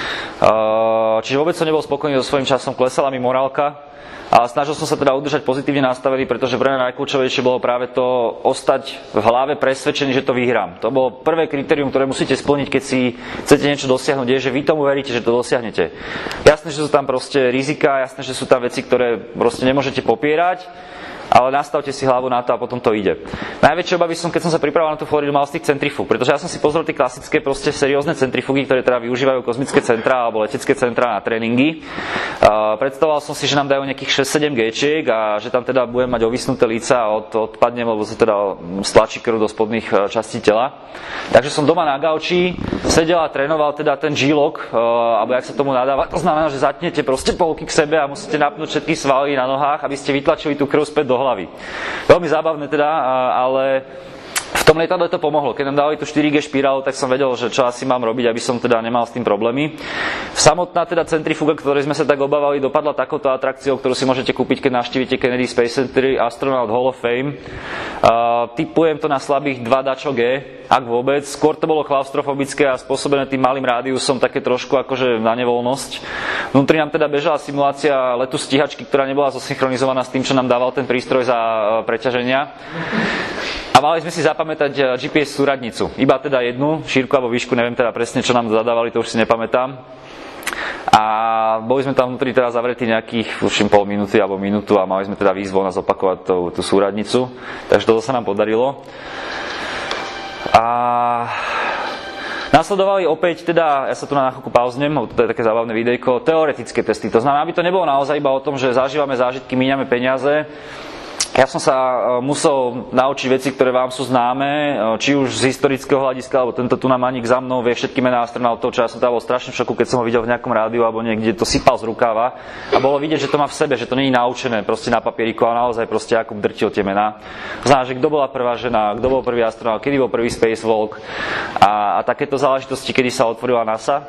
Uh, čiže vôbec som nebol spokojný so svojím časom, klesala mi morálka, ale snažil som sa teda udržať pozitívne nastavený, pretože pre mňa najkľúčovejšie bolo práve to ostať v hlave presvedčený, že to vyhrám. To bolo prvé kritérium, ktoré musíte splniť, keď si chcete niečo dosiahnuť, je, že vy tomu veríte, že to dosiahnete. Jasné, že sú tam proste rizika, jasné, že sú tam veci, ktoré proste nemôžete popierať, ale nastavte si hlavu na to a potom to ide. Najväčšie obavy som, keď som sa pripravoval na tú Floridu, mal z tých centrifúg, pretože ja som si pozrel tie klasické, proste seriózne centrifugy, ktoré teda využívajú kozmické centrá alebo letecké centrá na tréningy. Uh, predstavoval som si, že nám dajú nejakých šesť sedem géčiek a že tam teda budem mať ovisnuté líca a od, odpadnem, lebo sa teda stlačí krv do spodných častí tela. Takže som doma na gauči sedel a trénoval teda ten G-lock, uh, alebo jak sa tomu nadáva. To znamená, že zatnete proste polky k sebe a musíte napnúť všetky svaly na nohách, aby ste vytlačili tú krv späť do hlavy. Veľmi zábavné teda, ale v tom lietadle to pomohlo. Keď nám dali tú štyri gé špirálu, tak som vedel, že čo asi mám robiť, aby som teda nemal s tým problémy. Samotná teda centrifuga, ktorej sme sa tak obávali, dopadla takouto atrakciou, ktorú si môžete kúpiť, keď navštívite Kennedy Space Center, Astronaut Hall of Fame. Uh, typujem to na slabých dva dačo G, ak vôbec. Skôr to bolo klaustrofobické a spôsobené tým malým rádiusom, také trošku akože na nevoľnosť. Vnútri nám teda bežala simulácia letu stíhačky, ktorá nebola zosynchronizovaná s tým, čo nám dával ten prístroj za preťaženia. A mali sme si zapamätať G P S súradnicu. Iba teda jednu, šírku alebo výšku, neviem teda presne, čo nám zadávali, to už si nepamätám. A boli sme tam vnútri teda zavretí nejakých, už pol minúty alebo minútu a mali sme teda výzvu na zopakovať tú, tú súradnicu. Takže toto sa nám podarilo. A nasledovali opäť teda, ja sa tu na chvíľku pauznem, to je také zábavné videjko, teoretické testy. To znamená, aby to nebolo naozaj iba o tom, že zažívame zážitky, míňame peniaze. Ja som sa musel naučiť veci, ktoré vám sú známe, či už z historického hľadiska, alebo tento tu na maník za mnou vie všetky mená astronautov, čo ja som tam bol strašne v šoku, keď som ho videl v nejakom rádiu alebo niekde to sypal z rukáva. A bolo vidieť, že to má v sebe, že to nie je naučené proste na papieriku, ale naozaj proste ako drtil tie mená. Znamená, že kto bola prvá žena, kto bol prvý astronaut, kedy bol prvý spacewalk a, a takéto záležitosti, kedy sa otvorila NASA.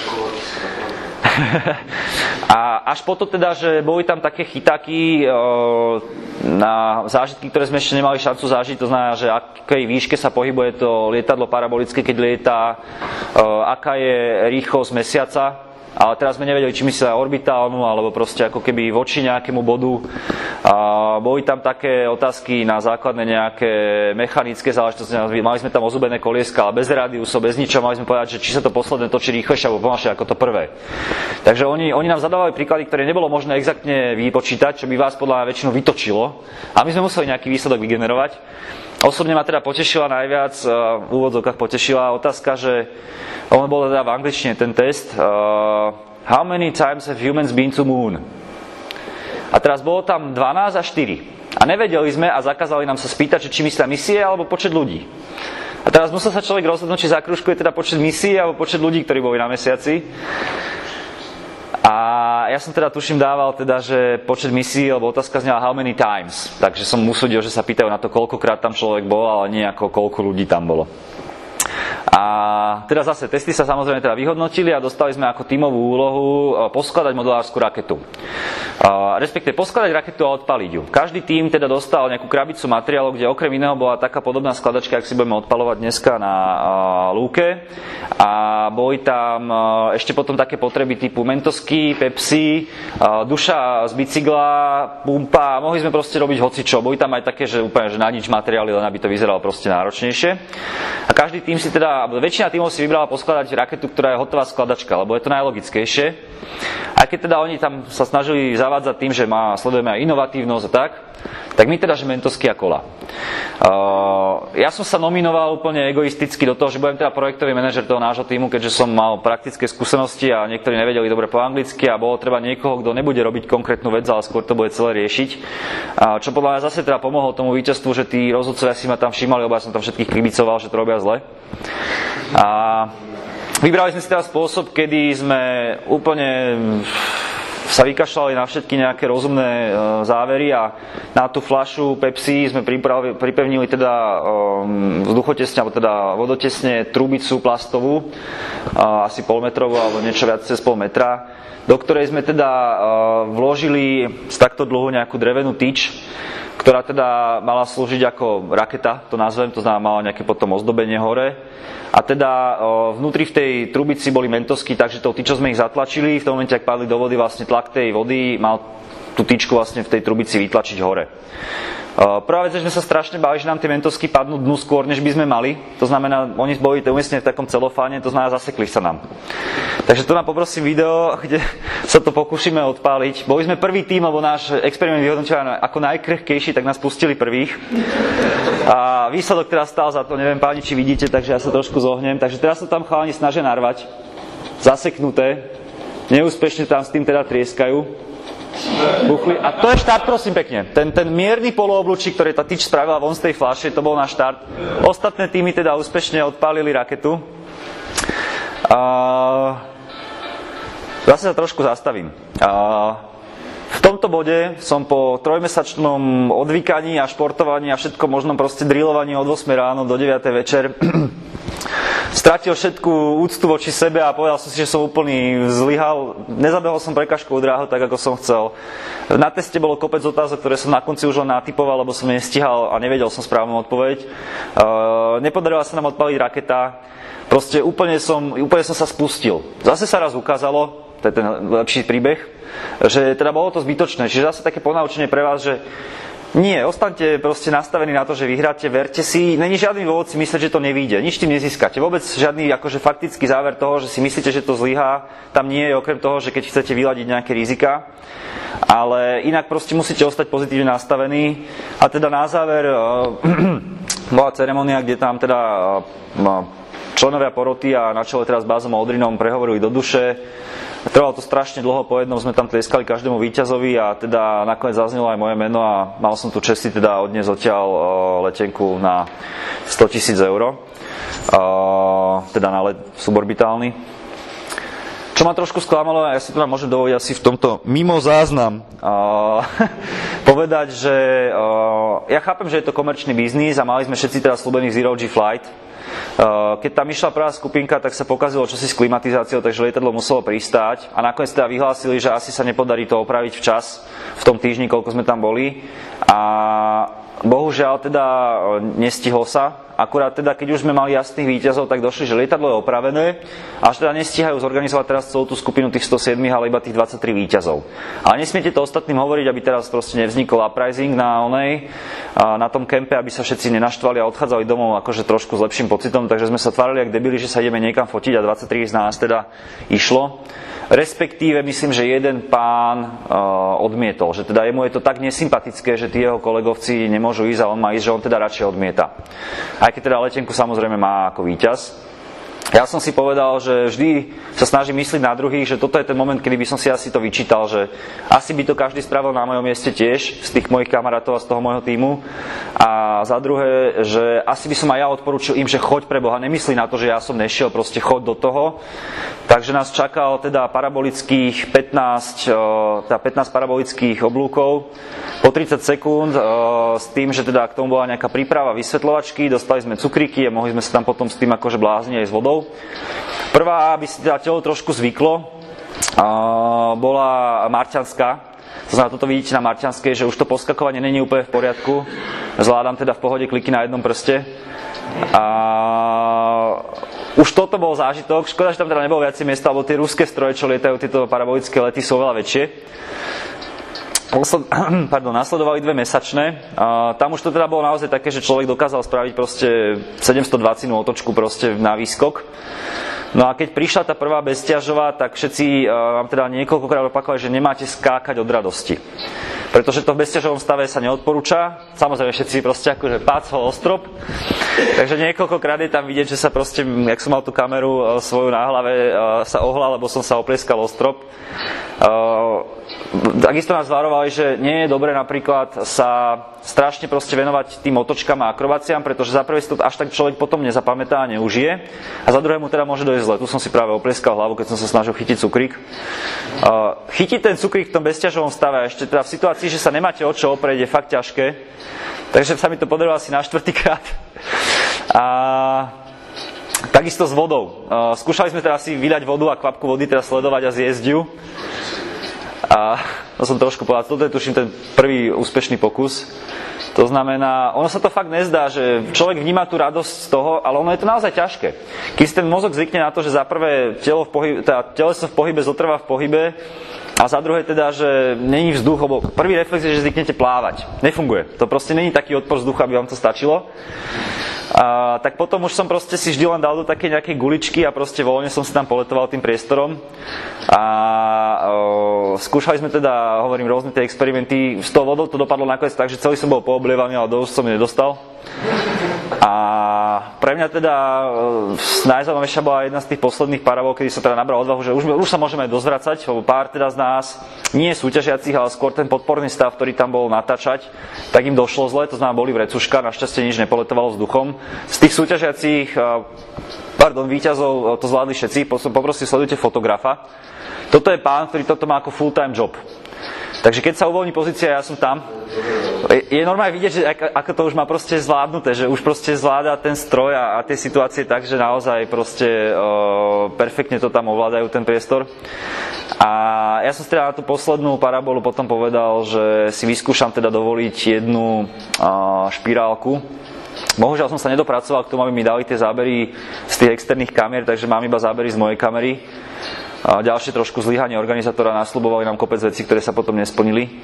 A až potom teda, že boli tam také chytáky e, na zážitky, ktoré sme ešte nemali šancu zažiť, to znamená, že akej výške sa pohybuje to lietadlo parabolické, keď lietá, e, aká je rýchlosť mesiaca. Ale teraz sme nevedeli, či myslí sa orbitálnu, alebo proste ako keby voči nejakému bodu. A boli tam také otázky na základné nejaké mechanické záležitosti. Mali sme tam ozubené kolieska, ale bez rádiusov, bez ničoho. Mali sme povedať, že či sa to posledné točí rýchlejšie alebo pomalšie ako to prvé. Takže oni, oni nám zadávali príklady, ktoré nebolo možné exaktne vypočítať, čo by vás podľa mňa väčšinu vytočilo. A my sme museli nejaký výsledok vygenerovať. Osobne ma teda potešila najviac, uh, v úvodzovkách potešila otázka, že on bol teda v angličtine ten test. Uh, how many times have humans been to moon? A teraz bolo tam dvanásť a štyri. A nevedeli sme a zakázali nám sa spýtať, či myslia misie alebo počet ľudí. A teraz musel sa človek rozhodnúť, či zakružkuje teda počet misií alebo počet ľudí, ktorí boli na mesiaci. A ja som teda tuším dával teda, že počet misií, lebo otázka znela how many times. Takže som usúdil, že sa pýtajú na to, koľkokrát tam človek bol, ale nie ako koľko ľudí tam bolo. A teda zase testy sa samozrejme teda vyhodnotili a dostali sme ako tímovú úlohu poskladať modelárskú raketu. Respektíve poskladať raketu a odpaliť ju. Každý tím teda dostal nejakú krabicu materiálov, kde okrem iného bola taká podobná skladačka, ak si budeme odpalovať dneska na lúke. A boli tam ešte potom také potreby typu mentosky, Pepsi, duša z bicykla, pumpa. Mohli sme proste robiť hocičo. Boli tam aj také, že úplne že na nič materiály, len aby to vyzeralo proste náročnejšie. A každý tím si teda, väčšina tímov si vybrala poskladať raketu, ktorá je hotová skladačka, lebo je to najlogickejšie. A keď teda oni tam sa snažili zavádzať tým, že má, sledujeme aj inovatívnosť a tak, tak my teda, že mentosky a kola. Uh, ja som sa nominoval úplne egoisticky do toho, že budem teda projektový manažer toho nášho tímu, keďže som mal praktické skúsenosti a niektorí nevedeli dobre po anglicky a bolo treba niekoho, kto nebude robiť konkrétnu vec, ale skôr to bude celé riešiť. Uh, čo podľa mňa zase teda pomohlo tomu víťazstvu, že tí rozhodcovia si ma tam všímali, lebo ja som tam všetkých klibicoval, že to robia zle. A vybrali sme si teda spôsob, kedy sme úplne sa vykašľali na všetky nejaké rozumné závery a na tú fľašu Pepsi sme pripevnili teda vzduchotesne, alebo teda vodotesne trubicu plastovú, asi polmetrovú alebo niečo viac cez pol metra, do ktorej sme teda vložili z takto dlhú nejakú drevenú tyč, ktorá teda mala slúžiť ako raketa, to nazvem, to znamená mala nejaké potom ozdobenie hore. A teda vnútri v tej trubici boli mentosky, takže tou tyčou sme ich zatlačili. V tom momente, ak padli do vody, vlastne tlak tej vody mal tú tyčku vlastne v tej trubici vytlačiť hore. Prvá vec, že sme sa strašne báli, že nám tie mentosky padnú dnu skôr, než by sme mali. To znamená, oni boli umiestnené v takom celofáne, to znamená, zasekli sa nám. Takže tu nám poprosím video, kde sa to pokúšime odpáliť. Boli sme prvý tým, lebo náš experiment vyhodnotil ako najkrehkejší, tak nás pustili prvých. A výsledok teraz stál za to, neviem páni, či vidíte, takže ja sa trošku zohnem. Takže teraz sa tam chalani snažia narvať, zaseknuté, neúspešne tam s tým teda trieskajú. Buchli. A to je štart, prosím pekne. Ten, ten mierny polooblúčik, ktorý tá tyč spravila von z tej fľaše, to bol náš štart. Ostatné týmy teda úspešne odpálili raketu. A... Zase sa trošku zastavím. A... V tomto bode som po trojmesačnom odvykaní a športovaní a všetko možnom proste drillovaní od ôsmej ráno do deviatej večer stratil všetku úctu voči sebe a povedal som si, že som úplný zlyhal. Nezabehol som prekažkovú dráhu tak, ako som chcel. Na teste bolo kopec otázok, ktoré som na konci už len natypoval, lebo som nestihal a nevedel som správnu odpoveď. Uh, nepodarila sa nám odpaliť raketa. Proste úplne som, úplne som sa spustil. Zase sa raz ukázalo, to je ten lepší príbeh, že teda bolo to zbytočné. Čiže zase také ponaučenie pre vás, že nie, ostaňte proste nastavení na to, že vyhráte, verte si, není žiadny dôvod si myslieť, že to nevyjde. Nič tým nezískate. Vôbec žiadny akože faktický záver toho, že si myslíte, že to zlyhá, tam nie je, okrem toho, že keď chcete vyladiť nejaké rizika. Ale inak proste musíte ostať pozitívne nastavení. A teda na záver bola ceremonia, kde tam teda členovia poroty a na čele teraz s Bázom Oldrinom prehovorili do duše. Trvalo to strašne dlho, po jednom sme tam tlieskali každému víťazovi a teda nakoniec zaznelo aj moje meno a mal som tu česti teda odniesť odtiaľ letenku na stotisíc eur, teda na let suborbitálny. Čo ma trošku sklamalo, ja si teda môžem dovoliť asi v tomto mimo záznam povedať, že ja chápem, že je to komerčný biznis a mali sme všetci teda slúbený Zero G flight. Keď tam išla prvá skupinka, tak sa pokazilo čosi s klimatizáciou, takže lietadlo muselo pristáť a nakoniec teda vyhlásili, že asi sa nepodarí to opraviť včas v tom týždni, koľko sme tam boli a bohužiaľ teda nestihlo sa. Akurát teda, keď už sme mali jasných víťazov, tak došli, že lietadlo je opravené, až teda nestíhajú zorganizovať teraz celú tú skupinu tých sto sedem, ale iba tých dvadsaťtri víťazov. Ale nesmiete to ostatným hovoriť, aby teraz proste nevznikol uprising na onej, na tom kempe, aby sa všetci nenaštvali a odchádzali domov akože trošku s lepším pocitom, takže sme sa tvárili jak debili, že sa ideme niekam fotiť a dvadsaťtri z nás teda išlo. Respektíve myslím, že jeden pán uh, odmietol, že teda jemu je to tak nesympatické, že tí jeho kolegovci nemôžu ísť a on má ísť, že on teda radšej odmieta. Aj keď teda letenku samozrejme má ako víťaz. Ja som si povedal, že vždy sa snažím myslieť na druhých, že toto je ten moment, kedy by som si asi to vyčítal, že asi by to každý spravil na mojom mieste tiež, z tých mojich kamarátov a z toho môjho tímu. A za druhé, že asi by som aj ja odporúčil im, že choď pre Boha, nemyslí na to, že ja som nešiel, proste choď do toho. Takže nás čakal teda parabolických pätnásť, teda pätnásť parabolických oblúkov po tridsať sekúnd s tým, že teda k tomu bola nejaká príprava vysvetľovačky, dostali sme cukríky a mohli sme sa tam potom s tým akože blázniť aj s vodou. Prvá, aby si teda telo trošku zvyklo, bola marťanská. To znamená, toto vidíte na marťanskej, že už to poskakovanie není úplne v poriadku. Zvládam teda v pohode kliky na jednom prste. A už toto bol zážitok. Škoda, že tam teda nebolo viacej miesta, lebo tie ruské stroje, čo lietajú, tieto parabolické lety, sú veľa väčšie. Pardon, nasledovali dve mesačné. A tam už to teda bolo naozaj také, že človek dokázal spraviť proste sedemstodvadsať otočku proste na výskok. No a keď prišla tá prvá bezťažová, tak všetci vám teda niekoľkokrát opakovali, že nemáte skákať od radosti. Pretože to v bezťažovom stave sa neodporúča. Samozrejme všetci proste akože pácol o strop. Takže niekoľkokrát je tam vidieť, že sa proste, jak som mal tú kameru svoju na hlave, sa ohlal, lebo som sa oplieskal o strop. Takisto nás varovali, že nie je dobré napríklad sa strašne proste venovať tým otočkám a akrobáciám, pretože za prvé si to až tak človek potom nezapamätá a neužije. A za druhé mu teda môže dojsť zle. Tu som si práve oplieskal hlavu, keď som sa snažil chytiť cukrík. Chytiť ten cukrík v tom bezťažovom stave, ešte teda v situácii, že sa nemáte o čo oprieť, je fakt ťažké. Takže sa mi to podarilo asi na štvrtýkrát. A takisto s vodou. Skúšali sme teda si vyľať vodu a kvapku vody teda sledovať a zjesť ju. A to som trošku povedal, toto je tuším ten prvý úspešný pokus. To znamená, ono sa to fakt nezdá, že človek vníma tú radosť z toho, ale ono je to naozaj ťažké. Keď si ten mozog zvykne na to, že za prvé telo v pohybe, teda teleso v pohybe zotrvá v pohybe A za druhé teda, že není vzduch, lebo prvý reflex je, že zvyknete plávať. Nefunguje. To proste není taký odpor vzduchu, aby vám to stačilo. A, tak potom už som proste si vždy len dal do také nejakej guličky a proste voľne som si tam poletoval tým priestorom. A o, skúšali sme teda, hovorím, rôzne tie experimenty. S tou vodou to dopadlo nakoniec tak, že celý som bol pooblievaný, ale do úst som nedostal. A pre mňa teda najzaujímavejšia bola jedna z tých posledných parabol, kedy som teda nabral odvahu, že už, už sa môžeme dozvracať, lebo pár teda z nás, nie súťažiacich, ale skôr ten podporný stav, ktorý tam bol natáčať, tak im došlo zle, to znamená boli vrecuška, našťastie nič nepoletovalo vzduchom. Z tých súťažiacich, pardon, víťazov to zvládli všetci, poprosím, sledujte fotografa. Toto je pán, ktorý toto má ako full-time job. Takže keď sa uvoľní pozícia, ja som tam. Je normálne vidieť, že ako to už má proste zvládnuté, že už proste zvláda ten stroj a, a tie situácie tak, že naozaj proste uh, perfektne to tam ovládajú ten priestor. A ja som teda na tú poslednú parabolu potom povedal, že si vyskúšam teda dovoliť jednu uh, špirálku. Bohužiaľ som sa nedopracoval k tomu, aby mi dali tie zábery z tých externých kamier, takže mám iba zábery z mojej kamery. A ďalšie trošku zlyhanie organizátora, nasľubovali nám kopec vecí, ktoré sa potom nesplnili.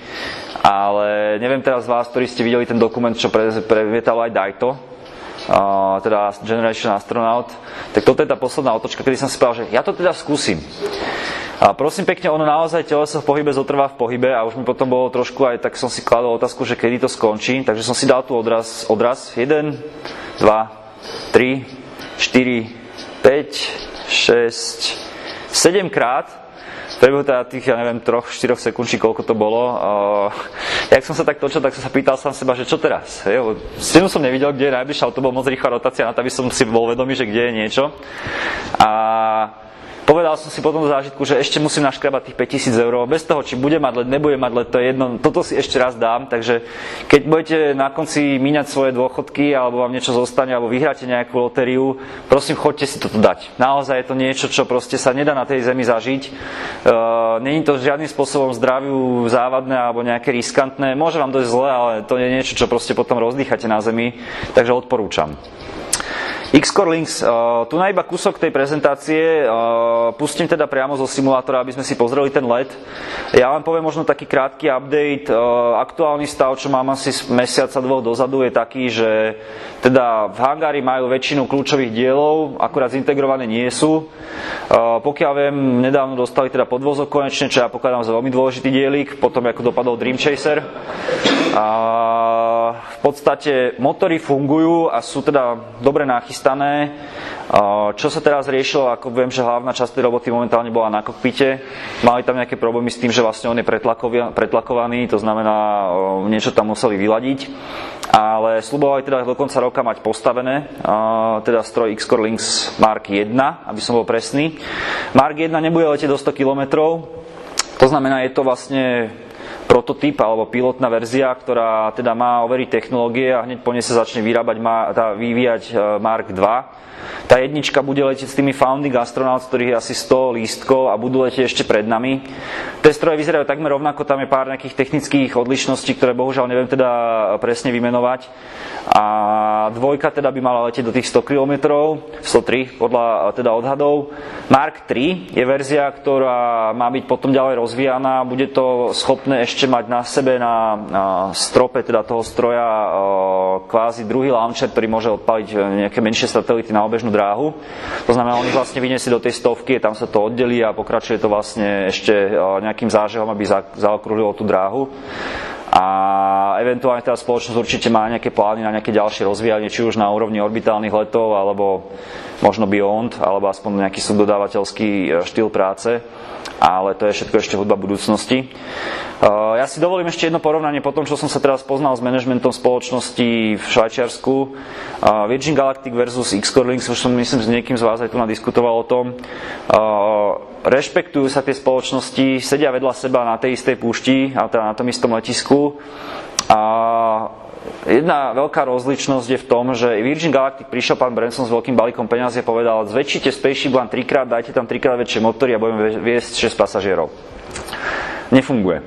Ale neviem teraz z vás, ktorí ste videli ten dokument, čo pre, previetal aj Daito, uh, teda Generation Astronaut, tak toto je tá posledná otočka, kedy som si povedal, že ja to teda skúsim. A prosím pekne, ono naozaj teleso v pohybe zotrvá v pohybe a už mi potom bolo trošku aj, tak som si kladol otázku, že kedy to skončí, takže som si dal tu odraz, odraz jeden, dva, tri, štyri, päť, šesť, sedem krát, v priebehu teda tých, ja neviem, troch, štyroch sekúnd, či koľko to bolo. Uh, jak som sa tak točil, tak som sa pýtal sám seba, že čo teraz? Stenu som nevidel, kde je najbližšia, ale to bola moc rýchla rotácia na to, aby som si bol vedomý, že kde je niečo. A povedal som si potom do zážitku, že ešte musím naškrabať tých päťtisíc eur. Bez toho, či bude mať let, nebude mať let, to je jedno. Toto si ešte raz dám, takže keď budete na konci míňať svoje dôchodky, alebo vám niečo zostane, alebo vyhráte nejakú lotériu, prosím, choďte si toto dať. Naozaj je to niečo, čo proste sa nedá na tej zemi zažiť. Uh, Není to žiadnym spôsobom zdraviu závadné alebo nejaké riskantné. Môže vám dojsť zle, ale to je niečo, čo proste potom rozdýchate na zemi, takže odporúčam. X-Core Links, uh, tu na iba kúsok tej prezentácie, uh, pustím teda priamo zo simulátora, aby sme si pozreli ten let. Ja vám poviem možno taký krátky update. Uh, aktuálny stav, čo mám asi mesiaca dvoch dozadu, je taký, že teda v hangári majú väčšinu kľúčových dielov, akurát zintegrované nie sú. Uh, pokiaľ viem, nedávno dostali teda podvozok konečne, čo ja pokladám za veľmi dôležitý dielik, potom ako dopadol Dream Chaser. Uh, v podstate motory fungujú a sú teda dobre nachystané. Čo sa teraz riešilo, ako viem, že hlavná časť tej roboty momentálne bola na kokpite. Mali tam nejaké problémy s tým, že vlastne on je pretlakovaný, to znamená, niečo tam museli vyladiť. Ale sľubovali teda do konca roka mať postavené, teda stroj X-Core Links Mark jeden, aby som bol presný. Mark jeden nebude letieť do sto kilometrov, to znamená, je to vlastne prototyp alebo pilotná verzia, ktorá teda má overiť technológie a hneď po nej sa začne vyrábať, tá, vyvíjať Mark dva. Tá jednička bude letieť s tými Founding Astronauts, ktorých je asi sto lístkov a budú letieť ešte pred nami. Tie stroje vyzerajú takmer rovnako, tam je pár nejakých technických odlišností, ktoré bohužiaľ neviem teda presne vymenovať. A dvojka teda by mala letieť do tých sto kilometrov, sto tri podľa teda odhadov. Mark tri je verzia, ktorá má byť potom ďalej rozvíjaná, bude to schopné ešte mať na sebe na, na strope teda toho stroja kvázi druhý launcher, ktorý môže odpaliť nejaké menšie satelity na obežnú dráhu. To znamená, on ich vlastne vyniesie do tej stovky, tam sa to oddelí a pokračuje to vlastne ešte nejakým zážehom, aby zaokrúhlilo tú dráhu. A eventuálne tá spoločnosť určite má nejaké plány na nejaké ďalšie rozvíjanie, či už na úrovni orbitálnych letov, alebo možno beyond, alebo aspoň nejaký subdodávateľský štýl práce. Ale to je všetko ešte hudba budúcnosti. Ja si dovolím ešte jedno porovnanie po tom, čo som sa teraz poznal s manažmentom spoločnosti v Švajčiarsku. Virgin Galactic versus X-Core Links, už som myslím s niekým z vás aj tu nadiskutoval o tom. Rešpektujú sa tie spoločnosti, sedia vedľa seba na tej istej púšti, a teda na tom istom letisku. A jedna veľká rozličnosť je v tom, že Virgin Galactic prišiel pán Branson s veľkým balíkom peňazí a povedal, zväčšite Spaceship len trikrát, dajte tam trikrát väčšie motory a budeme viesť šesť pasažierov. Nefunguje.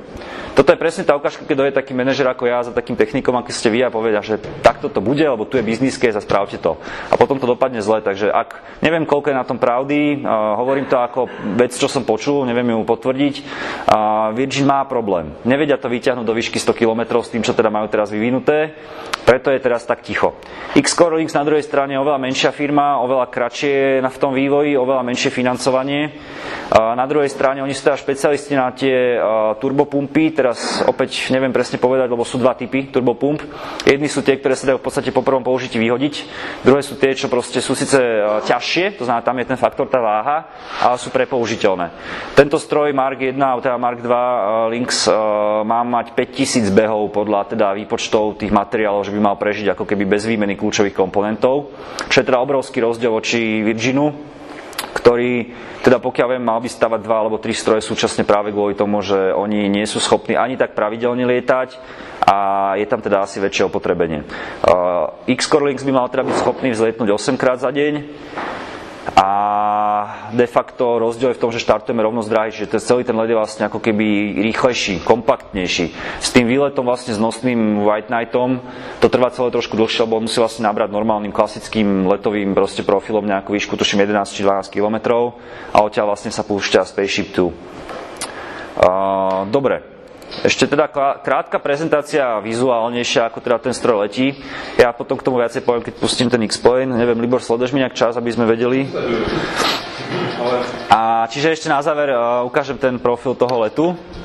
Toto je presne tá ukážka, keď je taký manažer ako ja za takým technikom, aký ste vy a povedia, že takto to bude, lebo tu je business case a spravte to. A potom to dopadne zle, takže ak neviem, koľko je na tom pravdy, uh, hovorím to ako vec, čo som počul, neviem ju potvrdiť, uh, Virgin má problém. Nevedia to vyťahnuť do výšky sto kilometrov s tým, čo teda majú teraz vyvinuté, preto je teraz tak ticho. Xcore Links na druhej strane je oveľa menšia firma, oveľa kratšie v tom vývoji, oveľa menšie financovanie. Na druhej strane oni sú teda špecialisti na tie turbopumpy, teraz opäť neviem presne povedať, lebo sú dva typy turbopump. Jedni sú tie, ktoré sa dajú v podstate po prvom použití vyhodiť, druhé sú tie, čo proste sú síce ťažšie, to znamená, tam je ten faktor, tá váha, ale sú prepoužiteľné. Tento stroj Mark jeden, teda Mark dva Lynx má mať päťtisíc behov podľa teda výpočtov tých materiálov, že by mal prežiť ako keby bez výmeny kľúčových komponentov, čo je teda obrovský rozdiel voči Virginu, ktorý, teda pokiaľ viem, mal by stavať dva alebo tri stroje súčasne práve kvôli tomu, že oni nie sú schopní ani tak pravidelne lietať a je tam teda asi väčšie opotrebenie. Uh, Xcore Lynx by mal teda byť schopný vzlietnúť osemkrát za deň a de facto rozdiel je v tom, že štartujeme rovno z dráhy, čiže ten celý ten let je vlastne ako keby rýchlejší, kompaktnejší. S tým výletom vlastne s nosným White Knightom to trvá celé trošku dlhšie, lebo on musí vlastne nabrať normálnym klasickým letovým proste profilom nejakú výšku, tuším jedenásť či dvanásť kilometrov a odtiaľ vlastne sa púšťa Spaceship dva. Uh, dobre. Ešte teda krátka prezentácia vizuálnejšia, ako teda ten stroj letí. Ja potom k tomu viacej poviem, keď pustím ten X-Plane. Neviem, Libor, sleduješ mi nejak čas, aby sme vedeli? A čiže ešte na záver uh, ukážem ten profil toho letu.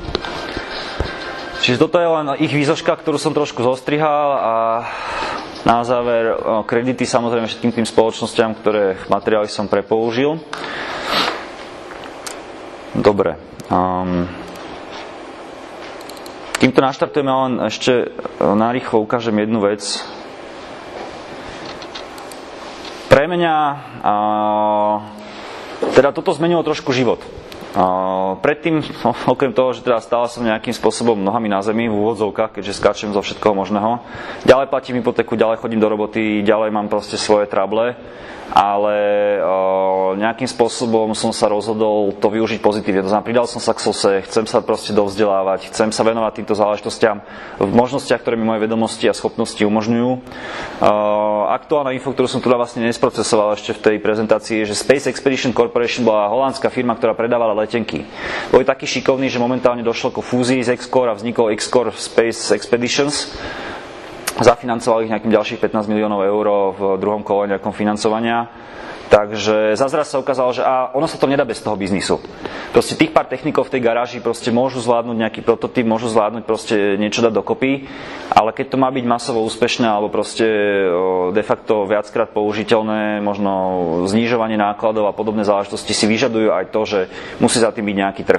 Čiže toto je len ich výzoška, ktorú som trošku zostrihal a na záver uh, kredity samozrejme všetkým tým spoločnosťam, ktoré materiály som prepoužil. Dobre. Um, Kým to naštartujeme, len ešte narýchlo ukážem jednu vec. Pre mňa a, teda toto zmenilo trošku život. A, predtým, no, okrem toho, že teda stále som nejakým spôsobom nohami na zemi v úvodzovkách, keďže skáčem zo všetkoho možného, ďalej platím hypotéku, ďalej chodím do roboty, ďalej mám proste svoje trable, ale o, nejakým spôsobom som sa rozhodol to využiť pozitívne. To znamená, pridal som sa k sose, chcem sa proste dovzdelávať, chcem sa venovať týmto záležitostiam v možnostiach, ktoré mi moje vedomosti a schopnosti umožňujú. O, aktuálna info, ktorú som tu vlastne nesprocesoval ešte v tej prezentácii, je, že Space Expedition Corporation bola holandská firma, ktorá predávala letenky. Boli takí šikovní, že momentálne došlo ku fúzii z Xcore a vznikol Xcore Space Expeditions. Zafinancoval ich nejakým ďalších pätnásť miliónov eur v druhom kole nejakom financovania. Takže zazraz sa ukázalo, že a ono sa to nedá bez toho biznisu. Proste tých pár technikov v tej garáži proste môžu zvládnuť nejaký prototyp, môžu zvládnuť proste niečo dať dokopy, ale keď to má byť masovo úspešné alebo proste de facto viackrát použiteľné, možno znižovanie nákladov a podobné záležitosti si vyžadujú aj to, že musí za tým byť nejaký trh.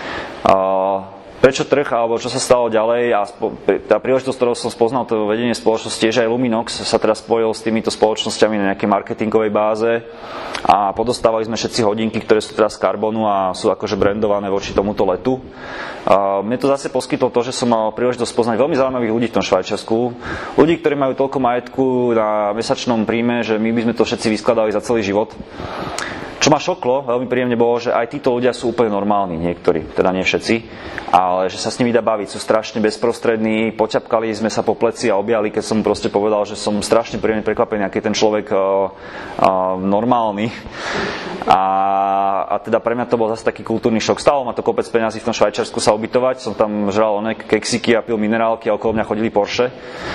Prečo trh, alebo čo sa stalo ďalej a spo, tá príležitosť, ktorou som spoznal to vedenie spoločnosti, že aj Luminox sa teraz spojil s týmito spoločnosťami na nejakej marketingovej báze a podostávali sme všetci hodinky, ktoré sú teraz z karbonu a sú akože brandované voči tomuto letu. A mne to zase poskytlo to, že som mal príležitosť spoznať veľmi zaujímavých ľudí v tom Švajčiarsku. Ľudí, ktorí majú toľko majetku na mesačnom príjme, že my by sme to všetci vyskladali za celý život. Čo ma šoklo, veľmi príjemne bolo, že aj títo ľudia sú úplne normálni, niektorí, teda nie všetci, ale že sa s nimi dá baviť, sú strašne bezprostrední, poťapkali sme sa po pleci a objali, keď som proste povedal, že som strašne príjemne prekvapený, aký je ten človek uh, uh, normálny. A, a teda pre mňa to bol zase taký kultúrny šok. Stalo ma to kopec peňazí v tom Švajčiarsku sa ubytovať, som tam žral oné keksiky a pil minerálky a okolo mňa chodili Porsche.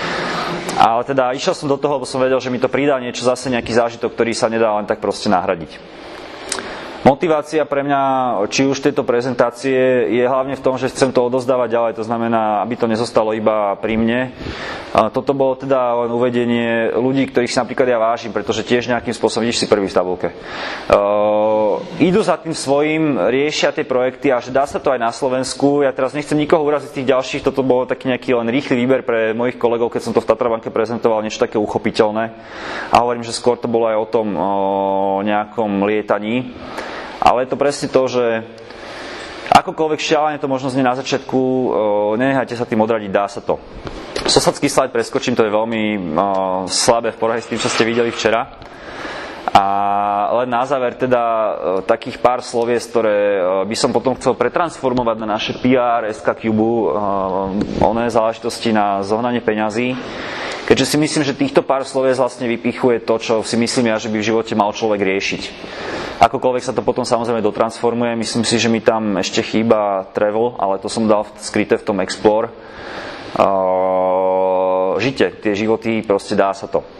Ale teda išiel som do toho, lebo som vedel, že mi to pridá niečo, zase nejaký zážitok, ktorý sa nedá len tak proste nahradiť. Motivácia pre mňa, či už tejto prezentácie, je hlavne v tom, že chcem to odozdávať ďalej, to znamená, aby to nezostalo iba pri mne. Toto bolo teda len uvedenie ľudí, ktorých si napríklad ja vážim, pretože tiež nejakým spôsobom, vidíš si prvý v tabulke, uh, idú za tým svojím, riešia tie projekty a že dá sa to aj na Slovensku. Ja teraz nechcem nikoho uraziť z tých ďalších, toto bolo taký nejaký len rýchly výber pre mojich kolegov, keď som to v Tatrabanke prezentoval, niečo také uchopiteľné. A hovorím, že skôr to bolo aj o tom o nejakom lietaní. Ale je to presne to, že akokoľvek šialene to možno znie na začiatku, nenechajte sa tým odradiť, dá sa to. Sosadský slajd preskočím, to je veľmi slabé v porovnaní s tým, čo ste videli včera. A len na záver teda takých pár slovies, ktoré by som potom chcel pretransformovať na naše pé er, es ká Cube, oné záležitosti na zohnanie peňazí. Keďže si myslím, že týchto pár slovies vlastne vypichuje to, čo si myslím ja, že by v živote mal človek riešiť. Akokoľvek sa to potom samozrejme dotransformuje, myslím si, že mi tam ešte chýba travel, ale to som dal skryté v tom Explore. Uh, žite, tie životy, proste dá sa to.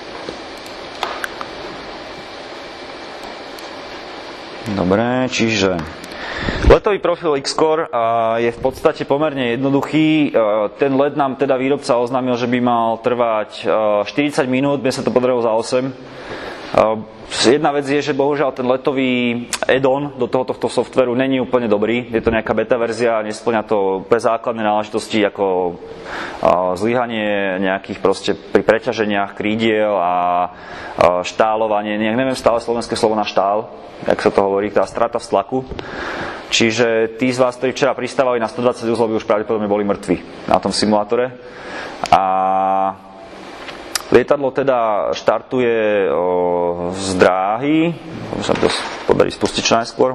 Dobre, čiže letový profil X-Core je v podstate pomerne jednoduchý. Ten let nám teda výrobca oznámil, že by mal trvať štyridsať minút, mne sa to podarilo za osem. Jedna vec je, že bohužiaľ ten letový add-on do tohoto softveru není úplne dobrý. Je to nejaká beta verzia, nesplňa to úplne základné náležitosti ako zlyhanie nejakých proste pri preťaženiach krídiel a štálovanie. Neviem stále slovenské slovo na štál, jak sa to hovorí, tá strata v stlaku. Čiže tí z vás, ktorí včera pristávali na stodvadsať uzlov, by už pravdepodobne boli mŕtvi na tom simulátore. A lietadlo teda štartuje o, z dráhy, môžem sa to podarí spustiť čo najskôr.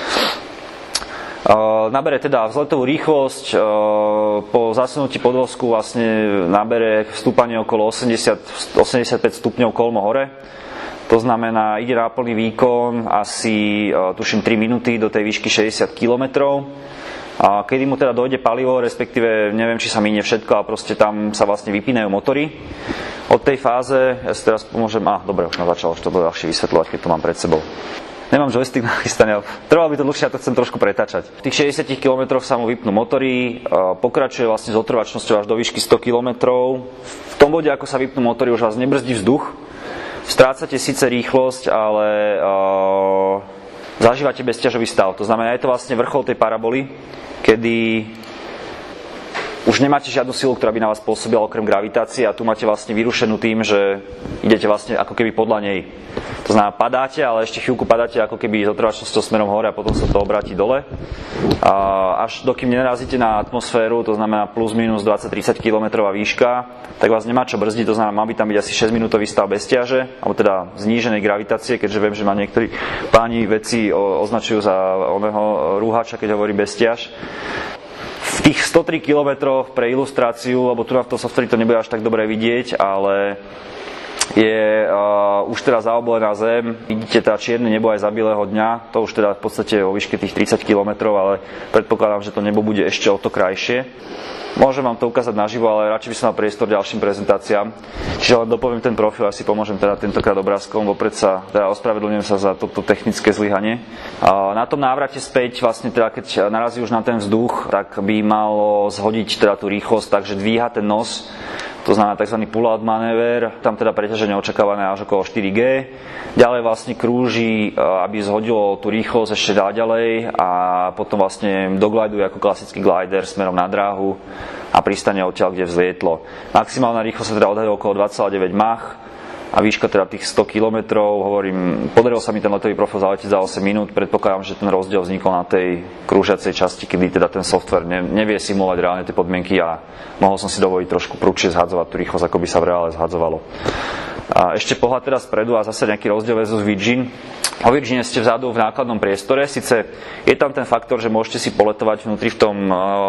O, nabere teda vzletovú rýchlosť, o, po zasunutí podvozku vlastne nabere stúpanie okolo osemdesiat, osemdesiatpäť stupňov kolmo hore. To znamená, ide na plný výkon asi, o, tuším, tri minúty do tej výšky šesťdesiat kilometrov. A kedy mu teda dojde palivo, respektíve neviem, či sa minie všetko, ale proste tam sa vlastne vypínajú motory. Od tej fáze, ja si teraz pomôžem, a dobre, už ma začalo, už to bude ľahšie vysvetľovať, keď to mám pred sebou. Nemám joystick nachystaný, trvalo by to dlhšie, a to chcem trošku pretáčať. V tých šesťdesiatich kilometroch sa mu vypnú motory, pokračuje vlastne s otrvačnosťou až do výšky sto kilometrov. V tom bode, ako sa vypnú motory, už vás nebrzdí vzduch. Strácate síce rýchlosť, ale uh, zažívate bezťažový stav. To znamená, je to vlastne vrchol tej paraboly, kedy už nemáte žiadnu silu, ktorá by na vás pôsobila okrem gravitácie, a tu máte vlastne vyrušenú tým, že idete vlastne ako keby podľa nej. To znamená, padáte, ale ešte chvíľku padáte ako keby s otrvačnosťou smerom hore a potom sa to obráti dole. A až dokým nenarazíte na atmosféru, to znamená plus minus dvadsať tridsať kilometrová výška, tak vás nemá čo brzdiť, to znamená, mal by tam byť asi šesťminútový stav bez ťaže, alebo teda zníženej gravitácie, keďže viem, že ma niektorí páni vedci označujú za oného rúhača, keď hovorí bez ťaž. V tých sto tri kilometroch pre ilustráciu, lebo tu na tom softveri to nebude až tak dobre vidieť, ale je uh, už teda zaoblená zem, vidíte teda čierne nebo aj za bieleho dňa, to už teda v podstate o výške tých tridsať kilometrov, ale predpokladám, že to nebo bude ešte o to krajšie. Môžem vám to ukázať naživo, ale radšej by som mal priestor ďalším prezentáciám. Čiže len dopoviem ten profil, asi pomôžem teda tentokrát obrázkom, vopred sa, teda ospravedlňujem sa za toto technické zlyhanie. Na tom návrate späť, vlastne teda keď narazí už na ten vzduch, tak by malo zhodiť teda tú rýchlosť, takže dvíha ten nos, to znamená tzv. pull-out manéver, tam teda preťaženie očakávané až okolo štyri gé. Ďalej vlastne krúži, aby zhodilo tú rýchlosť ešte ďalej a potom vlastne dogliduje ako klasický glider smerom na dráhu a pristane odtiaľ, kde vzlietlo. Maximálna rýchlosť sa teda odhaduje okolo dva celé deväť Mach a výška teda tých sto kilometrov. Hovorím, podarilo sa mi ten letový profil zaletiť za osem minút, predpokladám, že ten rozdiel vznikol na tej krúžiacej časti, kedy teda ten software nevie simulovať reálne tie podmienky a mohol som si dovoliť trošku prudšie zhadzovať tú rýchlosť, ako by sa v reále zhadzovalo. A ešte pohľad teda spredu a zase nejaký rozdiel versus Virgin. O Virgine ste vzadu v nákladnom priestore, síce je tam ten faktor, že môžete si poletovať vnútri v, tom,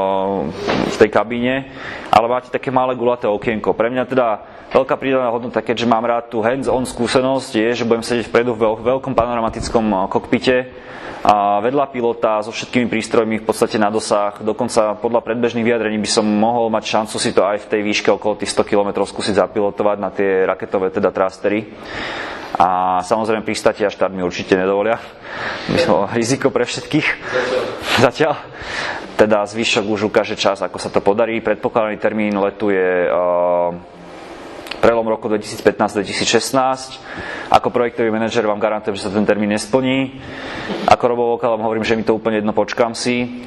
v tej kabíne, ale máte také malé gulaté okienko. Pre mňa teda veľká pridaná hodnota, keďže mám rád tú hands-on skúsenosť, je, že budem sedieť vpredu v veľkom panoramatickom kokpite a vedľa pilota so všetkými prístrojmi v podstate na dosah. Dokonca podľa predbežných vyjadrení by som mohol mať šancu si to aj v tej výške okolo tých sto kilometrov skúsiť zapilotovať na tie raketové teda thrustery. A samozrejme pristátie a štart mi určite nedovolia. Myslím, riziko pre všetkých. Zatiaľ. Teda zvyšok už ukáže čas, ako sa to podarí. Predpokladaný termín letu je uh, prelom roku dvetisícpätnásť dvetisícšestnásť. Ako projektový manažer vám garantujem, že sa ten termín nesplní. Ako robovokal vám hovorím, že mi to úplne jedno, počkám si.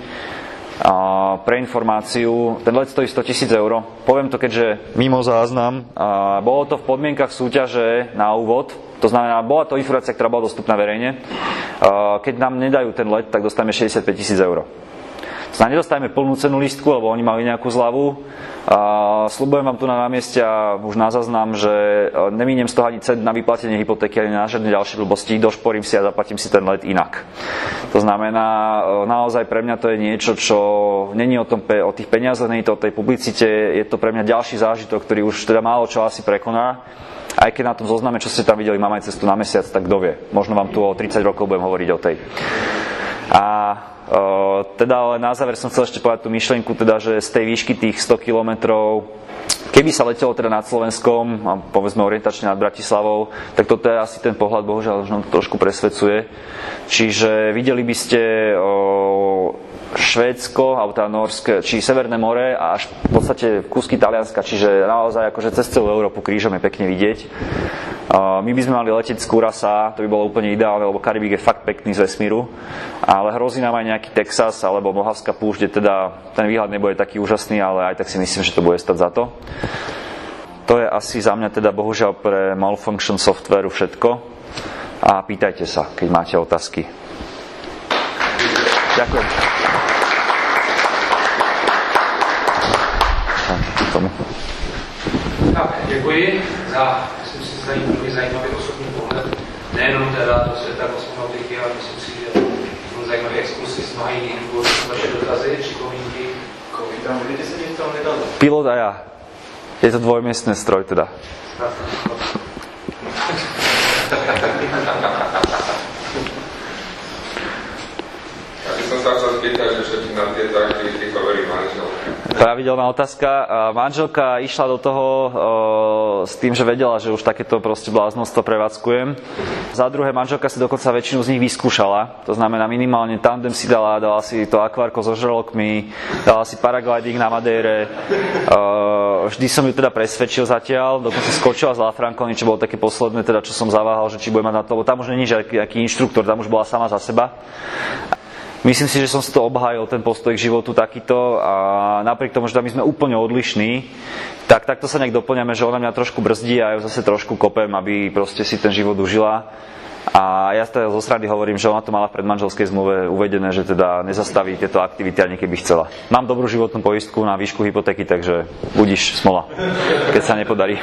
A pre informáciu, ten let stojí stotisíc eur. Poviem to, keďže mimo záznam. A bolo to v podmienkach súťaže na úvod. To znamená, bola to informácia, ktorá bola dostupná verejne. A keď nám nedajú ten let, tak dostaneme šesťdesiatpäť tisíc eur. To Zna nedostajeme plnú cenu lístku, lebo oni mali nejakú zľavu. A sľubujem vám tu na námieste a už na záznam, že nemíniem z toho ani cent na vyplatenie hypotéky ani na žiadne ďalšie blbosti, došporím si a zaplatím si ten let inak. To znamená, naozaj pre mňa to je niečo, čo není o, tom, o tých peniazoch, není to o tej publicite, je to pre mňa ďalší zážitok, ktorý už teda málo čo asi prekoná. Aj keď na tom zozname, čo ste tam videli, mám aj cestu na mesiac, tak kto vie. Možno vám tu o tridsať rokov budem hovoriť o tej. A Uh, teda ale na záver som chcel ešte povedať tú myšlienku, teda, že z tej výšky tých sto kilometrov, keby sa letelo teda nad Slovenskom a povedzme orientačne nad Bratislavou, tak toto je asi ten pohľad, bohužiaľ už nám trošku presvedcuje. Čiže videli by ste uh, Švédsko, alebo teda Norské, či Severné more a až v podstate kúsky Talianska, čiže naozaj akože cez celú Európu krížom je pekne vidieť. Uh, my by sme mali letieť z Curaçaa, to by bolo úplne ideálne, lebo Karibik je fakt pekný z vesmíru, ale hrozí nám aj nejaký Texas alebo Mohavská púšť, kde teda ten výhľad nebude taký úžasný, ale aj tak si myslím, že to bude stať za to. To je asi za mňa teda bohužiaľ pre malfunction softwareu všetko a pýtajte sa, keď máte otázky. Ďakujem. Tomu. Tak, děkuji za, myslím si, zajímavý, zajímavý osobní pohled. Nejenom teda do světa kosmonautiky, ale myslím si, že byl zajímavý exkursis mnoha jiných důvodů. Vaše dotazy, připomínky? Vítám, budete se něco tam nedalo? Pilot a ja. Je to dvojmiestný stroj teda. Ja by som sa chcel spýtať, že všetci na tieto aktivity hovorí manželka. Pravidelná otázka. Manželka išla do toho e, s tým, že vedela, že už takéto proste bláznostvo prevádzkujem. Za druhé, manželka si dokonca väčšinu z nich vyskúšala. To znamená, minimálne tandem si dala, dala si to akvárko so žralokmi, dala si paragliding na Madére. E, vždy som ju teda presvedčil zatiaľ, dokonca skočila z La Franconi, čo bolo také posledné, teda čo som zaváhal, že či bude mať na to, lebo tam už není žiadny inštruktor, tam už bola sama za seba. Myslím si, že som si to obhájil, ten postoj k životu takýto a napriek tomu, že tam my sme úplne odlišní, tak takto sa nejak doplňame, že ona mňa trošku brzdí a ja ju zase trošku kopem, aby proste si ten život užila. A ja teda zo srandy hovorím, že ona to mala v predmanželskej zmluve uvedené, že teda nezastaví tieto aktivity ani keby chcela. Mám dobrú životnú poistku na výšku hypotéky, takže budíš smola, keď sa nepodarí.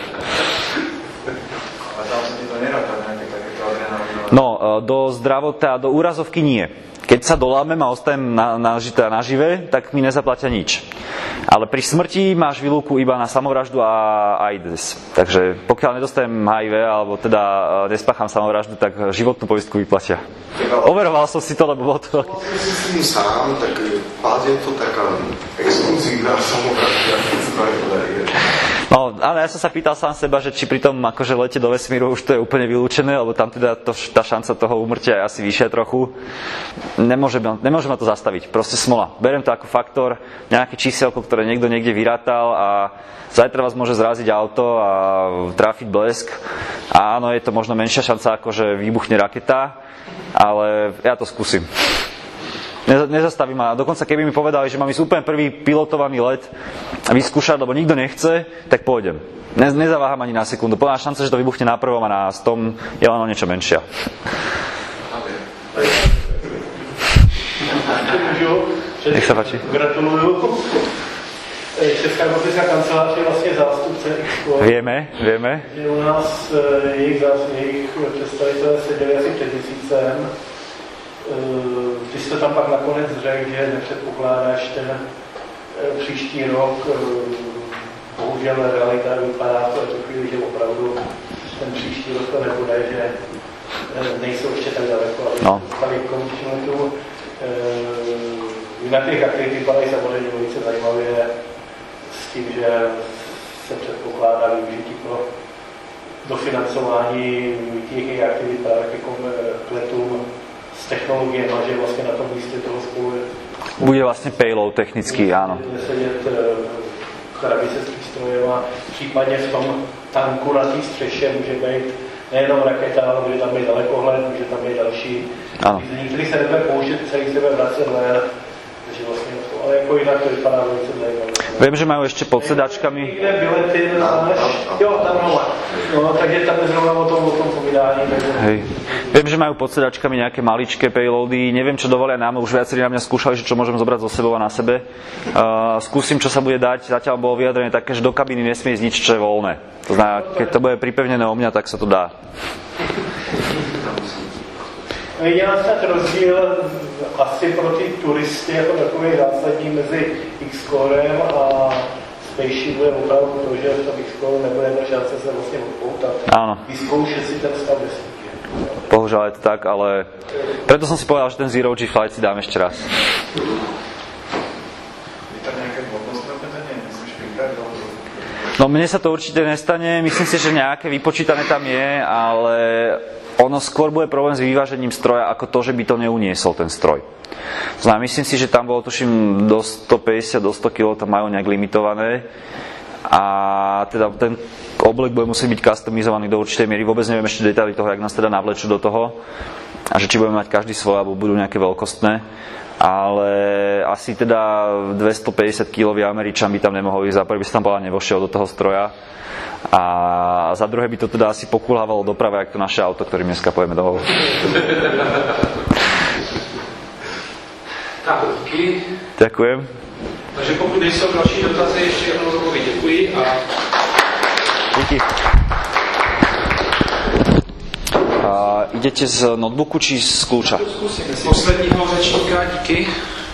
No, do zdravota, do úrazovky nie. Keď sa dolámem a ostanem na, na, na živé, tak mi nezaplatia nič. Ale pri smrti máš výluku iba na samovraždu a AIDS. Takže pokiaľ nedostanem há í vé, alebo teda nespácham samovraždu, tak životnú poistku vyplatia. Overoval som si to, lebo bolo to... Vlastne si s tým sám, tak pád je to taká exkluzívna samovražda, keď sa to nepodarí. No, ale ja som sa pýtal sám seba, že či pri tom akože lete do vesmíru už to je úplne vylúčené, lebo tam teda to, tá šanca toho úmrtia je asi vyššia trochu. Nemôže, nemôže ma to zastaviť, proste smola. Beriem to ako faktor, nejaké číselko, ktoré niekto niekde vyrátal a zajtra vás môže zraziť auto a trafiť blesk. A áno, je to možno menšia šanca, ako že vybuchne raketa, ale ja to skúsim. Nezastaví ma. Dokonca keby mi povedali, že mám ísť úplne prvý pilotovaný let a vyskúšať, lebo nikto nechce, tak pôjdem. Ne, nezaváham ani na sekundu. Plná šanca, že to vybuchne na prvom a na stom je len o niečo menšia. Nech sa páči. Gratuluju. Česká kosmická kancelář je vlastně zástupce X-Quad. Vieme, vieme. Že u nás jejich, jejich představitelé seděli asi před měsícem. Ty jsi to tam pak nakonec řekl, že nepředpokládáš ten příští rok. Bohužel realita vypadá to v tu chvíli, že opravdu ten příští rok to nebude, že nejsou ještě tak daleko, ale no. Stali k konečnému. Na těch aktivity vypadají samozřejmě velice zajímavě s tím, že se předpokládá využití pro dofinancování těch aktivit právě k letům s technologiemi, že vlastně na tom místě toho spolu bude vlastne payload technický, áno. Bude sedět krabice s přístrojem a případně v tom tanku na té střeše může být nejenom raketa, ale může tam být dalekohled, může tam být další řízení, který se nebude použít, celý se bude vracet ven, takže vlastně to, ale jako jinak to vypadá velice zajímavé. Viem, že majú ešte pod sedačkami. Kde bilety, než, jo, tam dole. No, takže tam je zrovna o tom, o tom povídání. Hej. Viem, že majú pod sedačkami nejaké maličké payloady. Neviem, čo dovolia nám. Už viacerí na mňa skúšali, že čo môžem zobrať so sebou a na sebe. Uh, skúsim, čo sa bude dať. Zatiaľ bolo vyjadrené také, že do kabíny nesmie ísť nič, čo je voľné. To znamená, keď to bude pripevnené o mňa, tak sa to dá. Viděla snad rozdíl asi pro ty turisty jako takový zásadní mezi X-Corem a Spaceship je opravdu to, že v tom X-Coru nebude jedna šance se vlastně odpoutat. Áno. Vyzkoušet si ten stav vesmíru. Bohužiaľ je to tak, ale preto som si povedal, že ten Zero G flight si dám ešte raz. Je tam nejaké hodnostné opýtanie? Myslíš vybrať? No mne sa to určite nestane, myslím si, že nejaké vypočítané tam je, ale ono skôr bude problém s vyvážením stroja ako to, že by to neuniesol ten stroj. Znamená, myslím si, že tam bolo tuším do stopäťdesiat do sto kilogramov tam majú nejak limitované a teda ten oblek bude musieť byť customizovaný do určitej miery. Vôbec neviem ešte detaily toho, jak nás teda navlečú do toho a že či budeme mať každý svoj alebo budú nejaké veľkostné. Ale asi teda dvestopäťdesiat kilogramov Američan by tam nemohol ísť, za prvé by sa tam bola nevošiel do toho stroja a za druhé by to teda asi pokulhávalo doprava, jak to naše auto, ktorým dneska pojeme domov. Tak, díky. Ďakujem. Takže pokud nejsou další dotazy, ještě jednou Robovi děkuji a... Díky. A idete z notebooku či z kľúča? Posledního řečníka, díky.